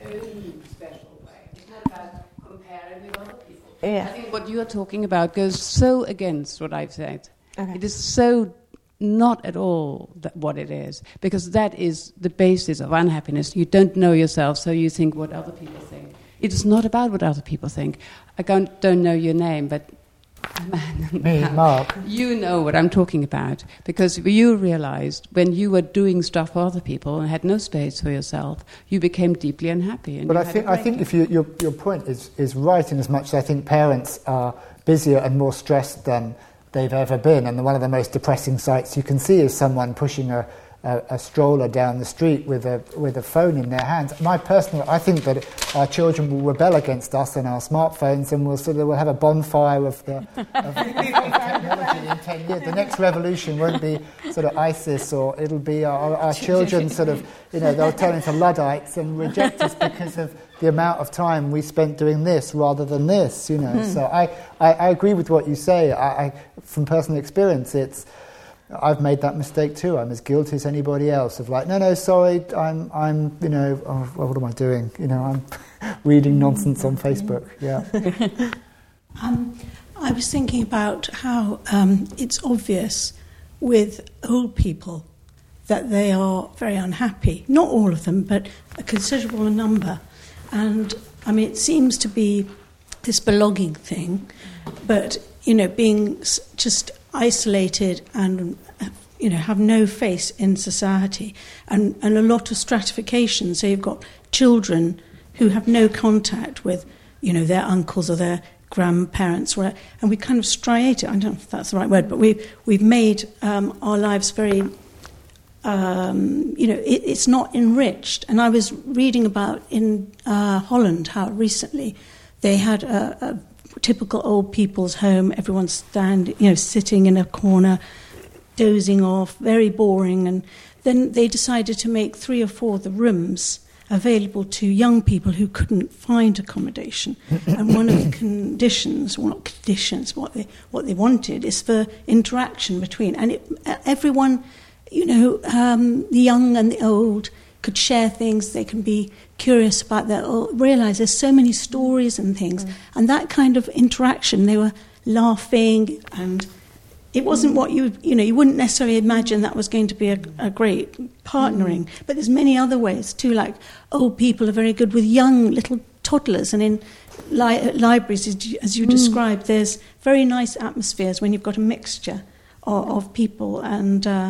Yeah. I think what you are talking about goes so against what I've said. Okay. It is so not at all that what it is, because that is the basis of unhappiness. You don't know yourself, so you think what other people think. It is not about what other people think. I don't, don't know your name, but me, Mark. You know what I'm talking about, because you realized when you were doing stuff for other people and had no space for yourself, you became deeply unhappy. And but I think I think if you, your your point is is right in as much as I think parents are busier and more stressed than they've ever been, and one of the most depressing sights you can see is someone pushing a. A, a stroller down the street with a with a phone in their hands. My personal, I think that our children will rebel against us and our smartphones, and we'll sort of we'll have a bonfire of the of technology in ten years. The next revolution won't be sort of ISIS, or it'll be our, our children sort of, you know, they'll turn into Luddites and reject us because of the amount of time we spent doing this rather than this. You know, mm. so I, I, I agree with what you say. I, I from personal experience, it's. I've made that mistake too. I'm as guilty as anybody else of like, no, no, sorry, I'm, I'm, you know, oh, what am I doing? You know, I'm reading nonsense on Facebook. Yeah. um, I was thinking about how um, it's obvious with old people that they are very unhappy. Not all of them, but a considerable number. And I mean, it seems to be this belonging thing, but you know, being just isolated and, you know, have no face in society, and, and a lot of stratification. So you've got children who have no contact with, you know, their uncles or their grandparents, and we kind of striate it. I don't know if that's the right word, but we've, we've made um, our lives very, um, you know, it, it's not enriched. And I was reading about in uh, Holland how recently they had a, a typical old people's home. Everyone's stand, you know, sitting in a corner, dozing off, very boring. And then they decided to make three or four of the rooms available to young people who couldn't find accommodation. And one of the conditions, well, not conditions, what they what they wanted is for interaction between, and it, everyone, you know, um, the young and the old could share things. They can be curious about that, or realise there's so many stories and things, mm. and that kind of interaction. They were laughing, and it wasn't what you you know you wouldn't necessarily imagine that was going to be a, a great partnering. Mm. But there's many other ways too. Like old people are very good with young little toddlers, and in li- libraries, as you, as you mm. described, there's very nice atmospheres when you've got a mixture of, of people and uh,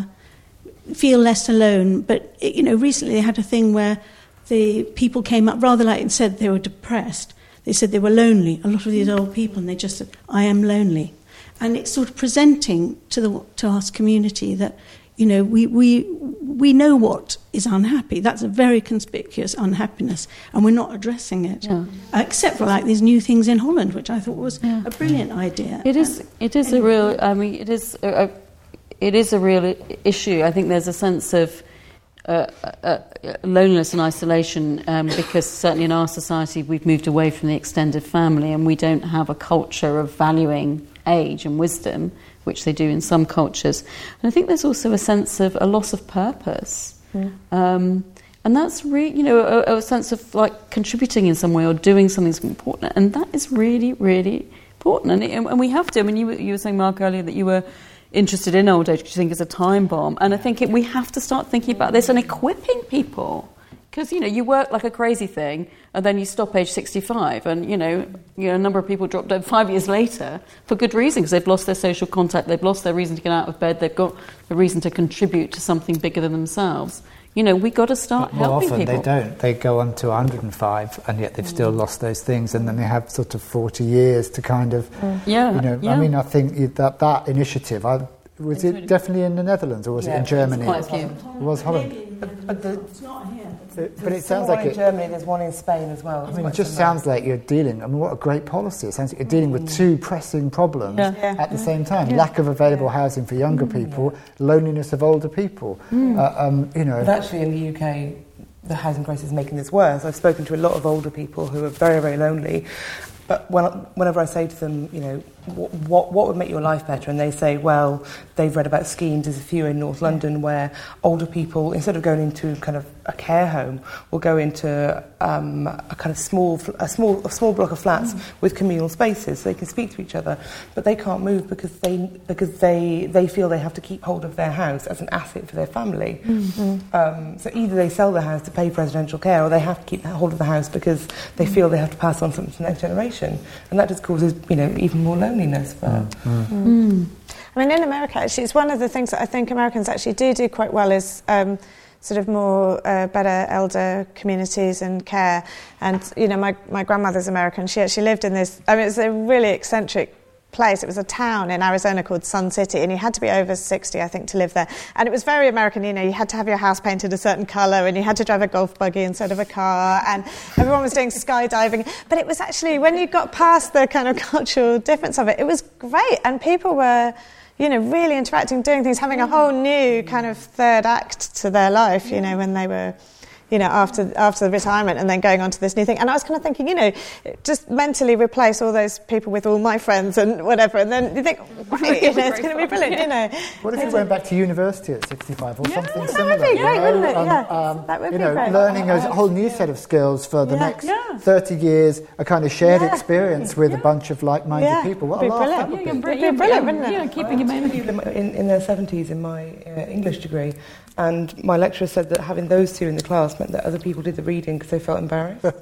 feel less alone. But you know, recently they had a thing where the people came up rather like and said they were depressed. They said they were lonely. A lot of these old people, and they just said, "I am lonely." And it's sort of presenting to the to our community that, you know, we, we we know what is unhappy. That's a very conspicuous unhappiness, and we're not addressing it. Yeah. Uh, except for like these new things in Holland, which I thought was yeah. a brilliant idea. It is. It is a real. I mean, it is. A, a, it is a real issue. I think there's a sense of uh, uh, loneliness and isolation um, because certainly in our society we've moved away from the extended family, and we don't have a culture of valuing age and wisdom, which they do in some cultures. And I think there's also a sense of a loss of purpose. Mm. Um, and that's really, you know, a, a sense of like contributing in some way or doing something that's important. And that is really, really important. And, it, and we have to. I mean, you, you were saying, Mark, earlier that you were interested in old age because you think it's a time bomb. And I think it, we have to start thinking about this and equipping people. Because, you know, you work like a crazy thing and then you stop age sixty-five and, you know, you know a number of people drop dead five years later for good reason because they've lost their social contact, they've lost their reason to get out of bed, they've got the reason to contribute to something bigger than themselves. You know, we've got to start but more helping often people. They don't. They go on to one hundred and five and yet they've mm. still lost those things, and then they have sort of forty years to kind of, mm. yeah, you know, yeah. I mean, I think that that initiative, I, was it's it really definitely in the Netherlands or was yeah, it in Germany? Quite a few. It was Holland. But, but the, it's not here. But, but it sounds like in it, Germany. There's one in Spain as well. I mean, it just sounds like you're dealing. I mean, what a great policy! It sounds like you're dealing with two pressing problems yeah. Yeah. at the same time: yeah. lack of available yeah. housing for younger mm. people, yeah. loneliness of older people. Mm. Uh, um, you know, but actually, in the U K, the housing crisis is making this worse. I've spoken to a lot of older people who are very, very lonely. But when, whenever I say to them, you know, what, what what would make your life better? And they say, well, they've read about schemes. There's a few in North London where older people, instead of going into kind of a care home, will go into um, a kind of small, a small, a small block of flats mm. with communal spaces, so they can speak to each other. But they can't move because they because they they feel they have to keep hold of their house as an asset for their family. Mm. Um, so either they sell the house to pay for residential care, or they have to keep hold of the house because they mm. feel they have to pass on something to the next generation, and that just causes, you know, even more loneliness. For mm. Mm. Mm. I mean, in America, actually, it's one of the things that I think Americans actually do do quite well is um, sort of more uh, better elder communities and care. And you know, my my grandmother's American. She actually lived in this. I mean, it's a really eccentric place. It was a town in Arizona called Sun City, and you had to be over sixty, I think, to live there. And it was very American. You know, you had to have your house painted a certain colour, and you had to drive a golf buggy instead of a car, and everyone was doing skydiving. But it was actually, when you got past the kind of cultural difference of it, it was great, and people were, you know, really interacting, doing things, having a whole new kind of third act to their life, you know, when they were, you know, after after the retirement and then going on to this new thing. And I was kind of thinking, you know, just mentally replace all those people with all my friends and whatever, and then you think, right, you know, it's going to be brilliant, you know. What if you went back to university at sixty-five or yeah, something that similar? That would be great, you know? wouldn't it? Um, yeah, um, that would you be know, great. learning a whole new set of skills for the yeah, next yeah. thirty years, a kind of shared yeah. experience with yeah. a bunch of like-minded yeah. people. What It'd a be laugh brilliant. that would Yeah, be. it'd be brilliant, wouldn't it? Yeah, keeping your memory. In, in their seventies in my uh, English degree, and my lecturer said that having those two in the class meant that other people did the reading because they felt embarrassed. Uh,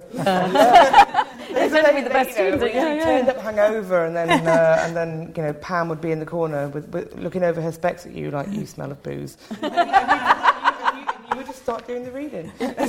yeah. They tend to be the best students. You know, yeah, yeah. turned up hungover, and then uh, and then you know Pam would be in the corner with, with looking over her specs at you like, you smell of booze. and, you, and, you, and, you, and you would just start doing the reading.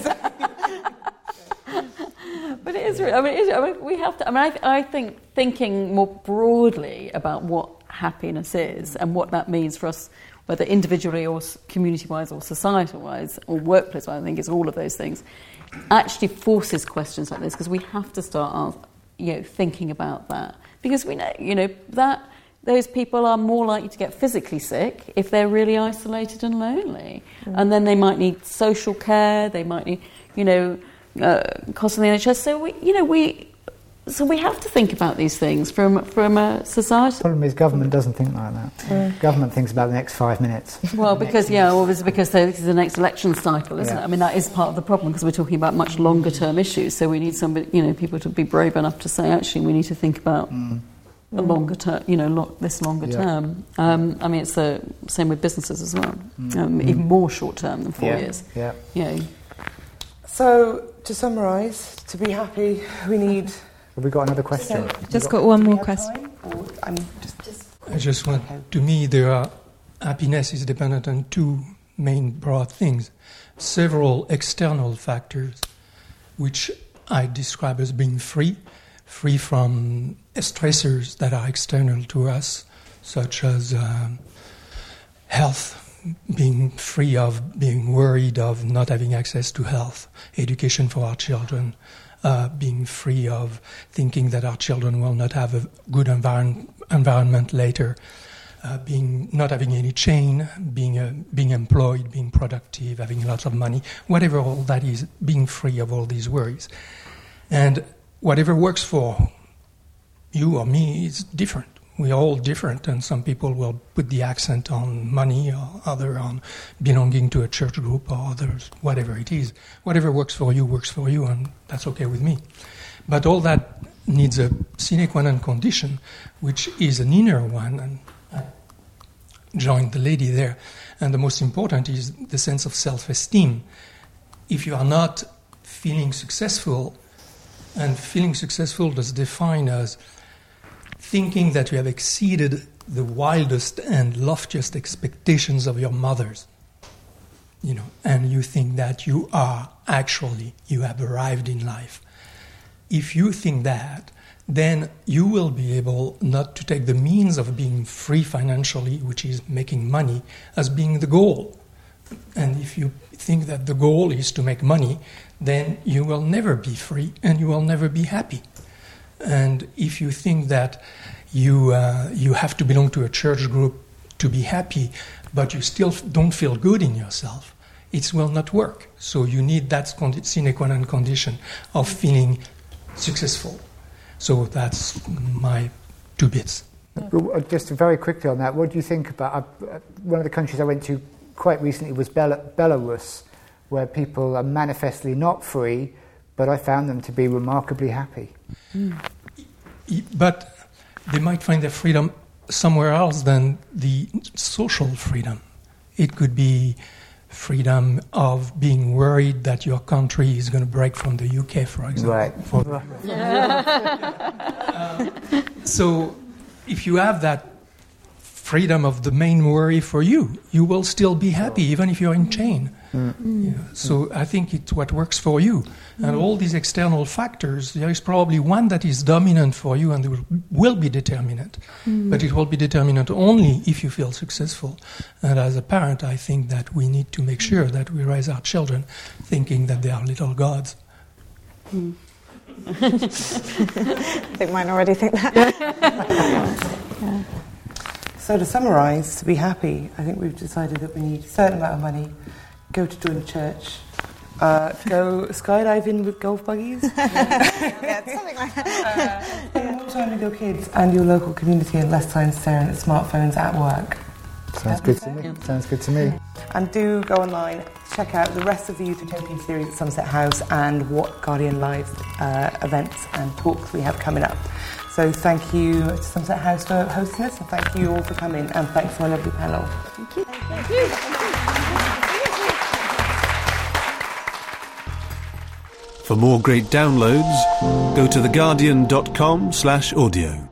But it is. I mean, it is, I mean, we have to. I mean, I, I think thinking more broadly about what happiness is and what that means for us, whether individually or community-wise or societal-wise or workplace-wise, I think it's all of those things, actually forces questions like this, because we have to start ask, you know, thinking about that. Because we know, you know, that those people are more likely to get physically sick if they're really isolated and lonely. Mm. And then they might need social care, they might need, you know, uh, costs on the N H S. So, we, you know, we... So we have to think about these things from from a society. The problem is government doesn't think like that. Mm. Government thinks about the next five minutes. Well, because yeah, well, it's because this is the next election cycle, isn't yeah. it? I mean, that is part of the problem because we're talking about much longer term issues. So we need somebody, you know, people to be brave enough to say, actually, we need to think about mm. a longer term, you know, lo- this longer yeah. term. Um, I mean, it's the same with businesses as well. Mm. Um, mm. Even more short term than four yeah. years. Yeah. Yeah. So to summarise, to be happy, we need. Have we got another question? So, just got, got one more question. I'm just, just I just want, okay. to me, there are, happiness is dependent on two main broad things. Several external factors, which I describe as being free, free from stressors that are external to us, such as um, health, being free of being worried of not having access to health, education for our children, Uh, being free of thinking that our children will not have a good environ- environment later, uh, being not having any chain, being uh, being employed, being productive, having lots of money, whatever all that is, being free of all these worries. And whatever works for you or me is different. We're all different, and some people will put the accent on money, or other on belonging to a church group, or others, whatever it is. Whatever works for you works for you, and that's okay with me. But all that needs a sine qua non condition, which is an inner one, and I joined the lady there. And the most important is the sense of self-esteem. If you are not feeling successful, and feeling successful is defined as thinking that you have exceeded the wildest and loftiest expectations of your mothers, you know, and you think that you are actually, you have arrived in life. If you think that, then you will be able not to take the means of being free financially, which is making money, as being the goal. And if you think that the goal is to make money, then you will never be free and you will never be happy. And if you think that you uh, you have to belong to a church group to be happy, but you still don't feel good in yourself, it will not work. So you need that sine qua non condition of feeling successful. So that's my two bits. Just very quickly on that, what do you think about... Uh, one of the countries I went to quite recently was Bel- Belarus, where people are manifestly not free, but I found them to be remarkably happy. Mm. But they might find their freedom somewhere else than the social freedom. It could be freedom of being worried that your country is going to break from the U K, for example. Right. For, uh, so if you have that freedom of the main worry for you, you will still be happy even if you're in chain. Mm. Yeah, so I think it's what works for you. And mm. all these external factors, there is probably one that is dominant for you and will, will be determinant. Mm. But it will be determinant only if you feel successful. And as a parent, I think that we need to make sure that we raise our children thinking that they are little gods. Mm. I think mine already think that. Yeah. So to summarise, to be happy, I think we've decided that we need a certain amount of money, go to join a church, uh, go skydiving with golf buggies. Yeah, something like that. Uh, spend more time with your kids and your local community and less time staring at smartphones at work. Sounds good to me. Sounds good to me. And do go online, check out the rest of the Youth Utopian series at Somerset House and what Guardian Live uh, events and talks we have coming up. So thank you to Somerset House for hosting us, and thank you all for coming, and thanks to my lovely panel. Thank you. Thank you. For more great downloads, go to theguardian dot com slash audio.